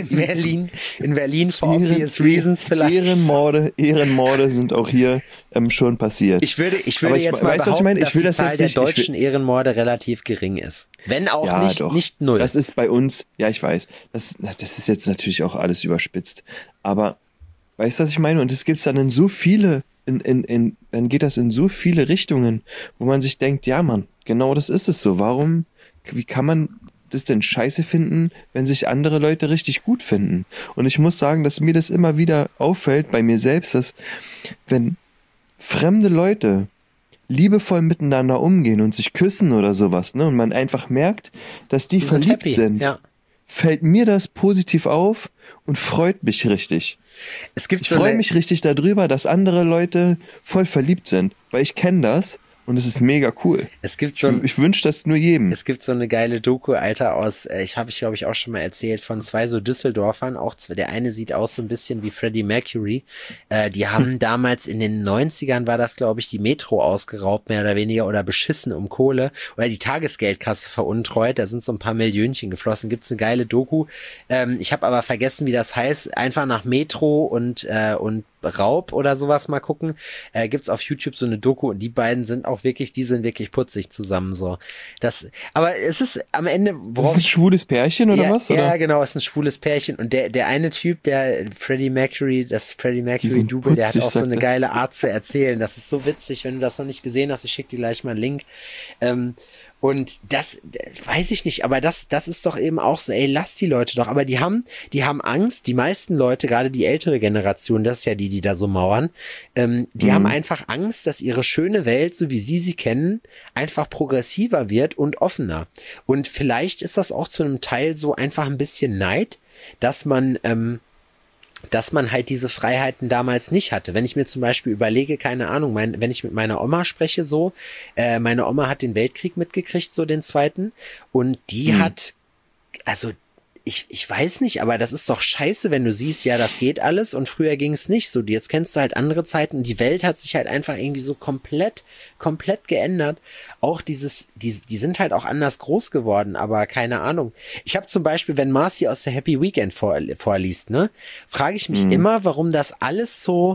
in Berlin for obvious reasons vielleicht. Ehrenmorde sind auch hier schon passiert. Ich würde jetzt mal behaupten, dass die Zahl der deutschen Ehrenmorde relativ gering ist. Wenn auch nicht null. Das ist bei uns, ja, ich weiß, das ist jetzt natürlich auch alles überspitzt. Aber weißt du, was ich meine? Und es gibt dann in so viele, dann geht das in so viele Richtungen, wo man sich denkt, ja Mann, genau das ist es so. Wie kann man das denn scheiße finden, wenn sich andere Leute richtig gut finden? Und ich muss sagen, dass mir das immer wieder auffällt bei mir selbst, dass wenn fremde Leute liebevoll miteinander umgehen und sich küssen oder sowas, ne, und man einfach merkt, dass die verliebt sind, fällt mir das positiv auf und freut mich richtig. Ich freue mich richtig darüber, dass andere Leute voll verliebt sind, weil ich kenne das. Und es ist mega cool. Ich wünsche das nur jedem. Es gibt so eine geile Doku, Alter, glaube ich, auch schon mal erzählt, von zwei so Düsseldorfern. Der eine sieht aus so ein bisschen wie Freddie Mercury. Die haben damals in den 90ern, war das, glaube ich, die Metro ausgeraubt, mehr oder weniger, oder beschissen um Kohle. Oder die Tagesgeldkasse veruntreut. Da sind so ein paar Millionchen geflossen. Gibt's eine geile Doku. Ich habe aber vergessen, wie das heißt. Einfach nach Metro und Raub oder sowas mal gucken. Gibt's auf YouTube so eine Doku, und die beiden sind wirklich putzig zusammen, so. Aber es ist am Ende, das ist ein schwules Pärchen oder was? Oder? Ja, genau, es ist ein schwules Pärchen, und der eine Typ, das Freddie Mercury-Double, der hat auch so eine geile Art zu erzählen. Das ist so witzig, wenn du das noch nicht gesehen hast, ich schicke dir gleich mal einen Link. Und das weiß ich nicht, aber das ist doch eben auch so, ey, lass die Leute doch. Aber die haben Angst, die meisten Leute, gerade die ältere Generation, das ist ja die da so mauern, die haben einfach Angst, dass ihre schöne Welt, so wie sie kennen, einfach progressiver wird und offener. Und vielleicht ist das auch zu einem Teil so einfach ein bisschen Neid, dass man halt diese Freiheiten damals nicht hatte. Wenn ich mir zum Beispiel überlege, keine Ahnung, wenn ich mit meiner Oma spreche, so, meine Oma hat den Weltkrieg mitgekriegt, so den zweiten, und die hat, also ich weiß nicht, aber das ist doch scheiße, wenn du siehst, ja, das geht alles, und früher ging es nicht so. Jetzt kennst du halt andere Zeiten, und die Welt hat sich halt einfach irgendwie so komplett geändert. Auch die sind halt auch anders groß geworden, aber keine Ahnung. Ich habe zum Beispiel, wenn Marcy aus der Happy Weekend vorliest, ne, frage ich mich immer, warum das alles so,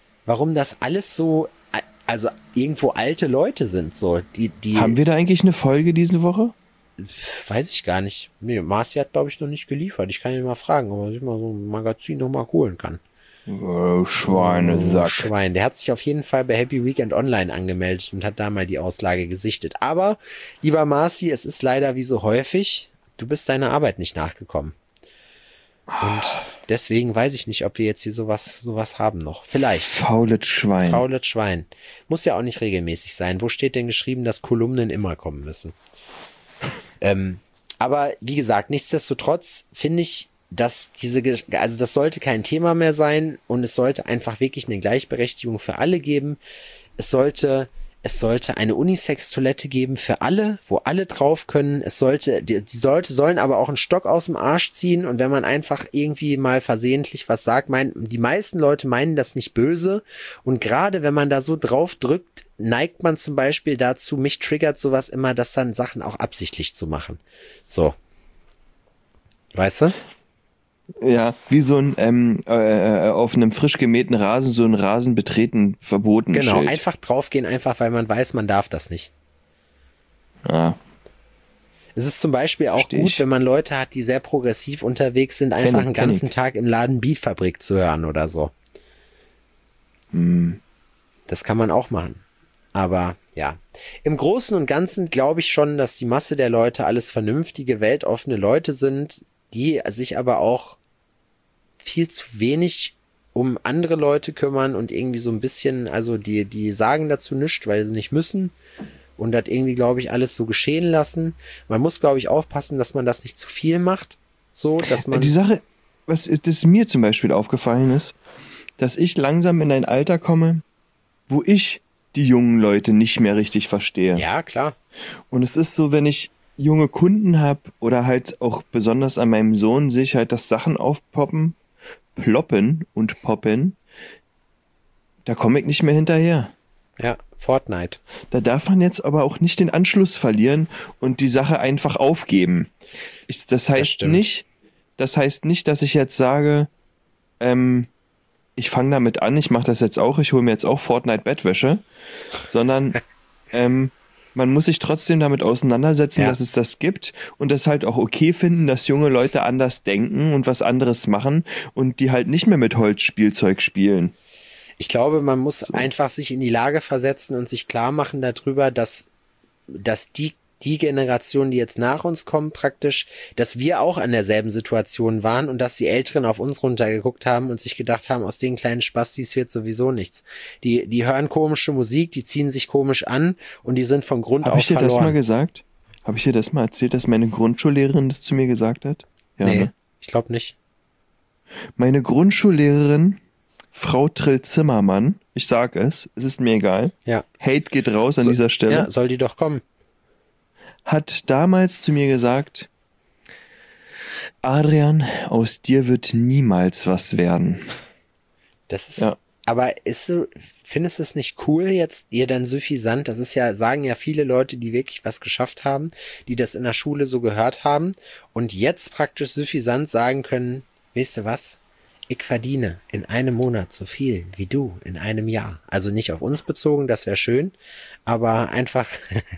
also irgendwo alte Leute sind, so, die. Haben wir da eigentlich eine Folge diese Woche? Weiß ich gar nicht. Nee, Marci hat, glaube ich, noch nicht geliefert. Ich kann ihn mal fragen, ob er sich mal so ein Magazin noch mal holen kann. Oh, Schweinesack. Schwein. Der hat sich auf jeden Fall bei Happy Weekend Online angemeldet und hat da mal die Auslage gesichtet. Aber, lieber Marci, es ist leider wie so häufig, du bist deiner Arbeit nicht nachgekommen. Und deswegen weiß ich nicht, ob wir jetzt hier sowas haben noch. Vielleicht. Faules Schwein. Muss ja auch nicht regelmäßig sein. Wo steht denn geschrieben, dass Kolumnen immer kommen müssen? Aber wie gesagt, nichtsdestotrotz finde ich, dass das sollte kein Thema mehr sein, und es sollte einfach wirklich eine Gleichberechtigung für alle geben. Es sollte Es sollte eine Unisex-Toilette geben für alle, wo alle drauf können. Die Leute sollen aber auch einen Stock aus dem Arsch ziehen und wenn man einfach irgendwie mal versehentlich was sagt, die meisten Leute meinen das nicht böse und gerade wenn man da so drauf drückt, neigt man zum Beispiel dazu, mich triggert sowas immer, das dann Sachen auch absichtlich zu machen. So. Weißt du? Ja, wie so ein auf einem frisch gemähten Rasen so ein Rasen betreten verboten. Genau, Schild. einfach draufgehen, einfach weil man weiß, man darf das nicht. Ja. Es ist zum Beispiel auch gut, wenn man Leute hat, die sehr progressiv unterwegs sind, einfach einen ganzen Tag im Laden Beatfabrik zu hören oder so. Das kann man auch machen. Aber ja, im Großen und Ganzen glaube ich schon, dass die Masse der Leute alles vernünftige, weltoffene Leute sind, die sich aber auch viel zu wenig um andere Leute kümmern und irgendwie so ein bisschen, also die sagen dazu nichts, weil sie nicht müssen und das irgendwie, glaube ich, alles so geschehen lassen. Man muss, glaube ich, aufpassen, dass man das nicht zu viel macht, so, dass man... Die Sache, das mir zum Beispiel aufgefallen ist, dass ich langsam in ein Alter komme, wo ich die jungen Leute nicht mehr richtig verstehe. Ja, klar. Und es ist so, wenn ich junge Kunden habe oder halt auch besonders an meinem Sohn sehe ich halt, dass Sachen aufpoppen, ploppen und poppen, da komme ich nicht mehr hinterher. Ja, Fortnite. Da darf man jetzt aber auch nicht den Anschluss verlieren und die Sache einfach aufgeben. Das heißt nicht, dass ich jetzt sage, ich fange damit an, ich mache das jetzt auch, ich hole mir jetzt auch Fortnite-Bettwäsche, sondern man muss sich trotzdem damit auseinandersetzen, dass es das gibt und das halt auch okay finden, dass junge Leute anders denken und was anderes machen und die halt nicht mehr mit Holzspielzeug spielen. Ich glaube, man muss einfach sich in die Lage versetzen und sich klar machen darüber, dass die Generation, die jetzt nach uns kommt, praktisch, dass wir auch an derselben Situation waren und dass die Älteren auf uns runtergeguckt haben und sich gedacht haben, aus den kleinen Spastis wird sowieso nichts. Die hören komische Musik, die ziehen sich komisch an und die sind von Grund auf verloren. Habe ich dir das mal gesagt? Habe ich dir das mal erzählt, dass meine Grundschullehrerin das zu mir gesagt hat? Ja, nee, ne? Ich glaube nicht. Meine Grundschullehrerin, Frau Trill-Zimmermann, ich sag es ist mir egal. Ja. Hate geht raus an dieser Stelle. Ja, soll die doch kommen. Hat damals zu mir gesagt, Adrian, aus dir wird niemals was werden. Das ist, aber findest du es nicht cool jetzt, ihr dann suffisant, das ist ja, sagen ja viele Leute, die wirklich was geschafft haben, die das in der Schule so gehört haben und jetzt praktisch suffisant sagen können, weißt du was, ich verdiene in einem Monat so viel wie du in einem Jahr. Also nicht auf uns bezogen, das wäre schön, aber einfach...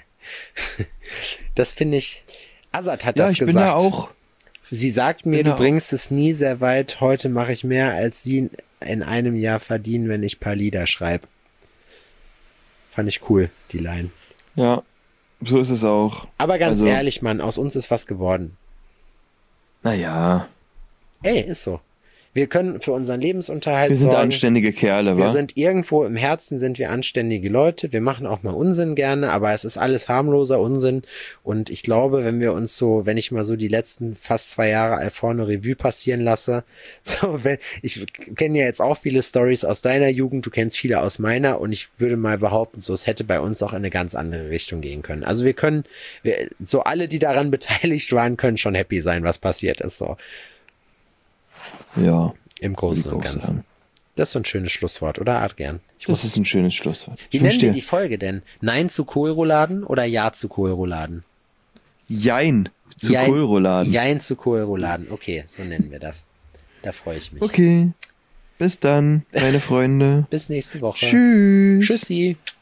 Das finde ich, Azad hat das gesagt. Ja, ich bin da auch. Sie sagt mir, du bringst es nie sehr weit. Heute mache ich mehr, als sie in einem Jahr verdienen, wenn ich ein paar Lieder schreibe. Fand ich cool, die Line. Ja, so ist es auch. Aber ganz ehrlich, Mann, aus uns ist was geworden. Naja. Ey, ist so. Wir können für unseren Lebensunterhalt sorgen. Wir sind anständige Kerle, wa? Wir sind irgendwo im Herzen sind wir anständige Leute. Wir machen auch mal Unsinn gerne, aber es ist alles harmloser Unsinn. Und ich glaube, wenn ich mal so die letzten fast 2 Jahre Alforno Revue passieren lasse, ich kenne ja jetzt auch viele Stories aus deiner Jugend, du kennst viele aus meiner und ich würde mal behaupten, es hätte bei uns auch in eine ganz andere Richtung gehen können. Also so alle, die daran beteiligt waren, können schon happy sein, was passiert ist, so. Ja. Im Großen und Ganzen. Das ist so ein schönes Schlusswort, oder Adrian? Das ist ein schönes Schlusswort. Wie nennen wir die Folge denn? Nein zu Kohlrouladen oder Ja zu Kohlrouladen? Jein zu Kohlrouladen. Jein zu Kohlrouladen. Okay, so nennen wir das. Da freue ich mich. Okay. Bis dann, meine Freunde. Bis nächste Woche. Tschüss. Tschüssi.